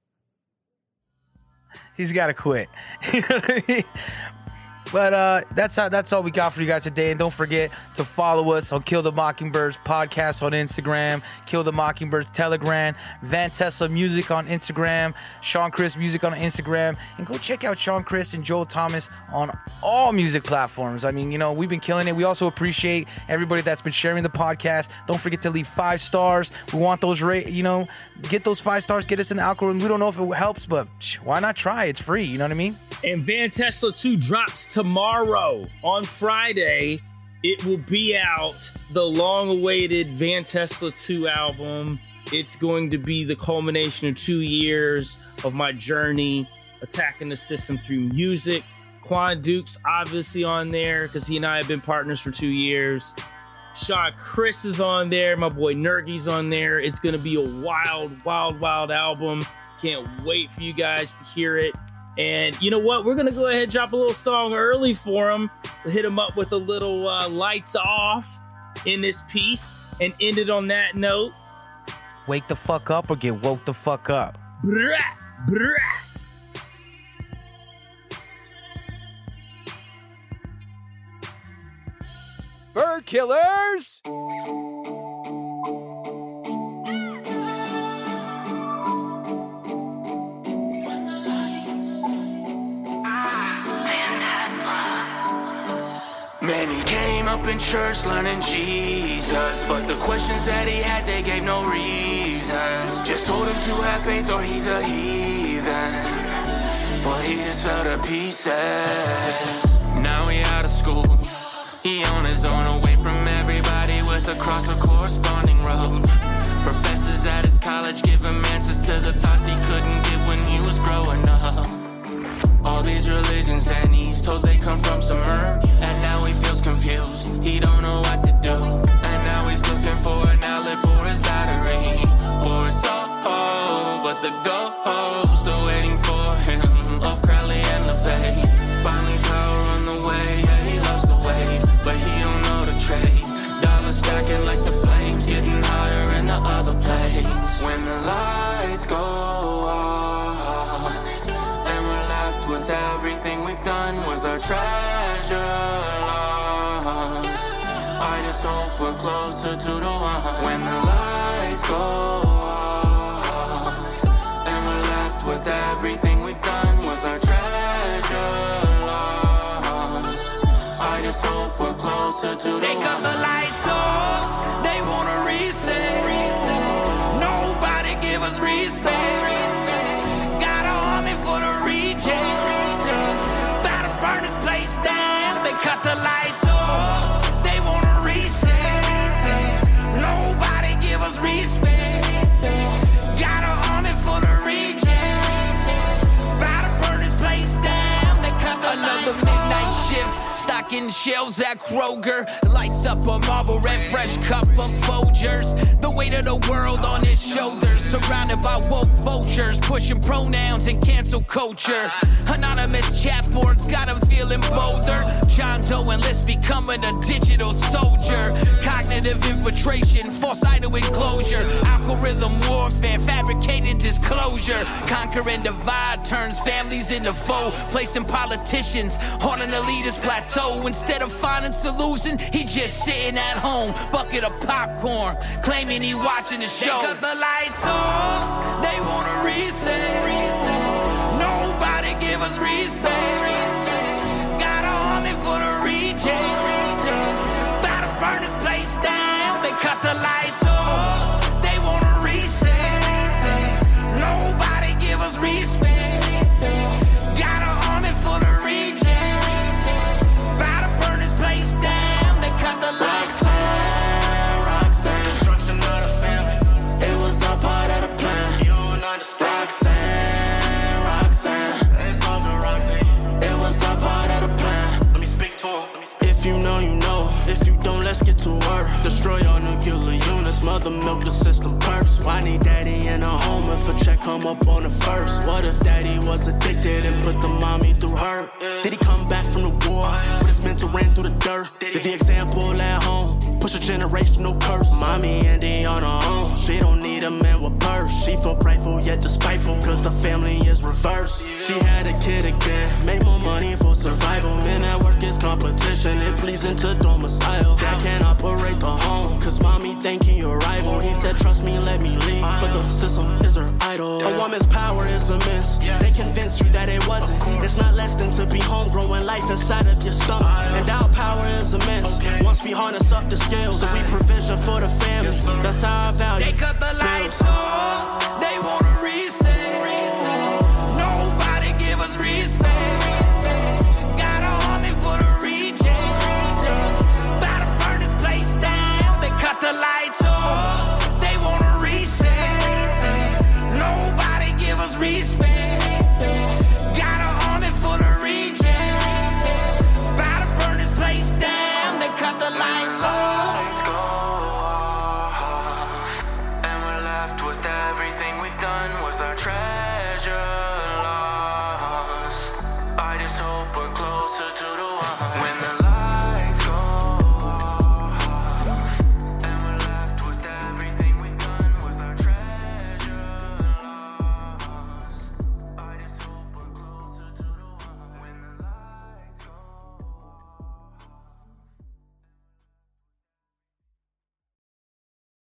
He's got to quit. You know what I mean? But that's all we got for you guys today. And don't forget to follow us on Kill the Mockingbirds podcast on Instagram, Kill the Mockingbirds Telegram, Van Tesla Music on Instagram, Sean Chris Music on Instagram, and go check out Sean Chris and Joel Thomas on all music platforms. I mean, you know, we've been killing it. We also appreciate everybody that's been sharing the podcast. Don't forget to leave 5 stars. We want those get those 5 stars, get us an algorithm. We don't know if it helps, but why not try? It's free. You know what I mean? And Van Tesla 2 drops tomorrow. On Friday, it will be out. The long-awaited Van Tesla 2 album. It's going to be the culmination of 2 years of my journey attacking the system through music. Quan Duke's obviously on there because he and I have been partners for 2 years. Sean Chris is on there. My boy Nergy's on there. It's going to be a wild, wild, wild album. Can't wait for you guys to hear it. And you know what? We're going to go ahead and drop a little song early for him. We'll hit him up with a little lights off in this piece and end it on that note. Wake the fuck up or get woke the fuck up. Brah, brah. Bird Killers! Man, he came up in church learning Jesus, but the questions that he had, they gave no reasons. Just told him to have faith or he's a heathen. Well, he just fell to pieces. Now he out of school. He on his own, away from everybody, with across a corresponding road. Professors at his college give him answers to the thoughts he couldn't get when he was growing up. All these religions and he's told they come from some earth. And now he feels confused, he don't know what to do. And now he's looking for an outlet for his battery, for his soul. But the ghost are waiting for him, of Crowley and LaFay. Finally power on the way, yeah, he loves the wave, but he don't know the trade. Dollars stacking like the flames, getting hotter in the other place. When the lights go off and we're left with everything we've done was our treasure lost, I just hope we're closer to the one. When the lights go off and we're left with everything we've done was our treasure lost, I just hope we're closer to the one. They cut the lights off, they wanna reset. Nobody give us respect. Got an army for the rejects. About to burn this place down. They cut the lights off, they wanna reset. Nobody give us respect. Got an army for the rejects. About to burn this place down. They cut the lights off. Midnight shift, stocking shelves at Kroger. Lights up a Marble Red Fresh cup of Folgers. The weight of the world on his shoulders. Surrounded by woke vultures, pushing pronouns and cancel culture. Anonymous chat boards got him feeling bolder. John Doe enlists becoming a digital soldier. Cognitive infiltration, false idol enclosure. Algorithm warfare, fabricated disclosure. Conquer and divide turns families into foe. Placing politicians on an elitist plateau. Instead of finding solutions, he just sitting at home. Bucket of popcorn, claiming he watching the show. They cut the lights on, they wanna reset. Nobody give us respect. Got an army for the rejects. About to burn this place down. They cut the lights off, they wanna reset. Nobody give us respect. Got an army for the rejects. About to burn this place down. They cut the lights off. Destruction of the family, it was all part of the plan. You don't understand. Roxanne, it's all the Roxanne. It was all part of the plan. Let me speak to her. If you know, you know. If you don't, let's get to work. Destroy all nuclear units, mother milk the system first. Why need daddy in a home if a check come up on the first? What if daddy was addicted and put the mommy through her? Did he come back from the war dirt. Did the example at home, push a generational curse. Mommy Andy on her own, she don't need a man with purse. She feel prideful yet despiteful, cause the family is reversed. She had a kid again, made more money for survival. Men at work is competition, it pleasing to domicile. Dad can't operate the home, cause mommy think he a rival. He said trust me, let me lead, but the system is her idol. A woman's power is a myth, they convince you that it wasn't. It's not less than to be home, growing life inside of your stomach. And our power is immense, once we harness up the skills, so we provision for the family. That's how I value. They cut the lights off, they want a reason.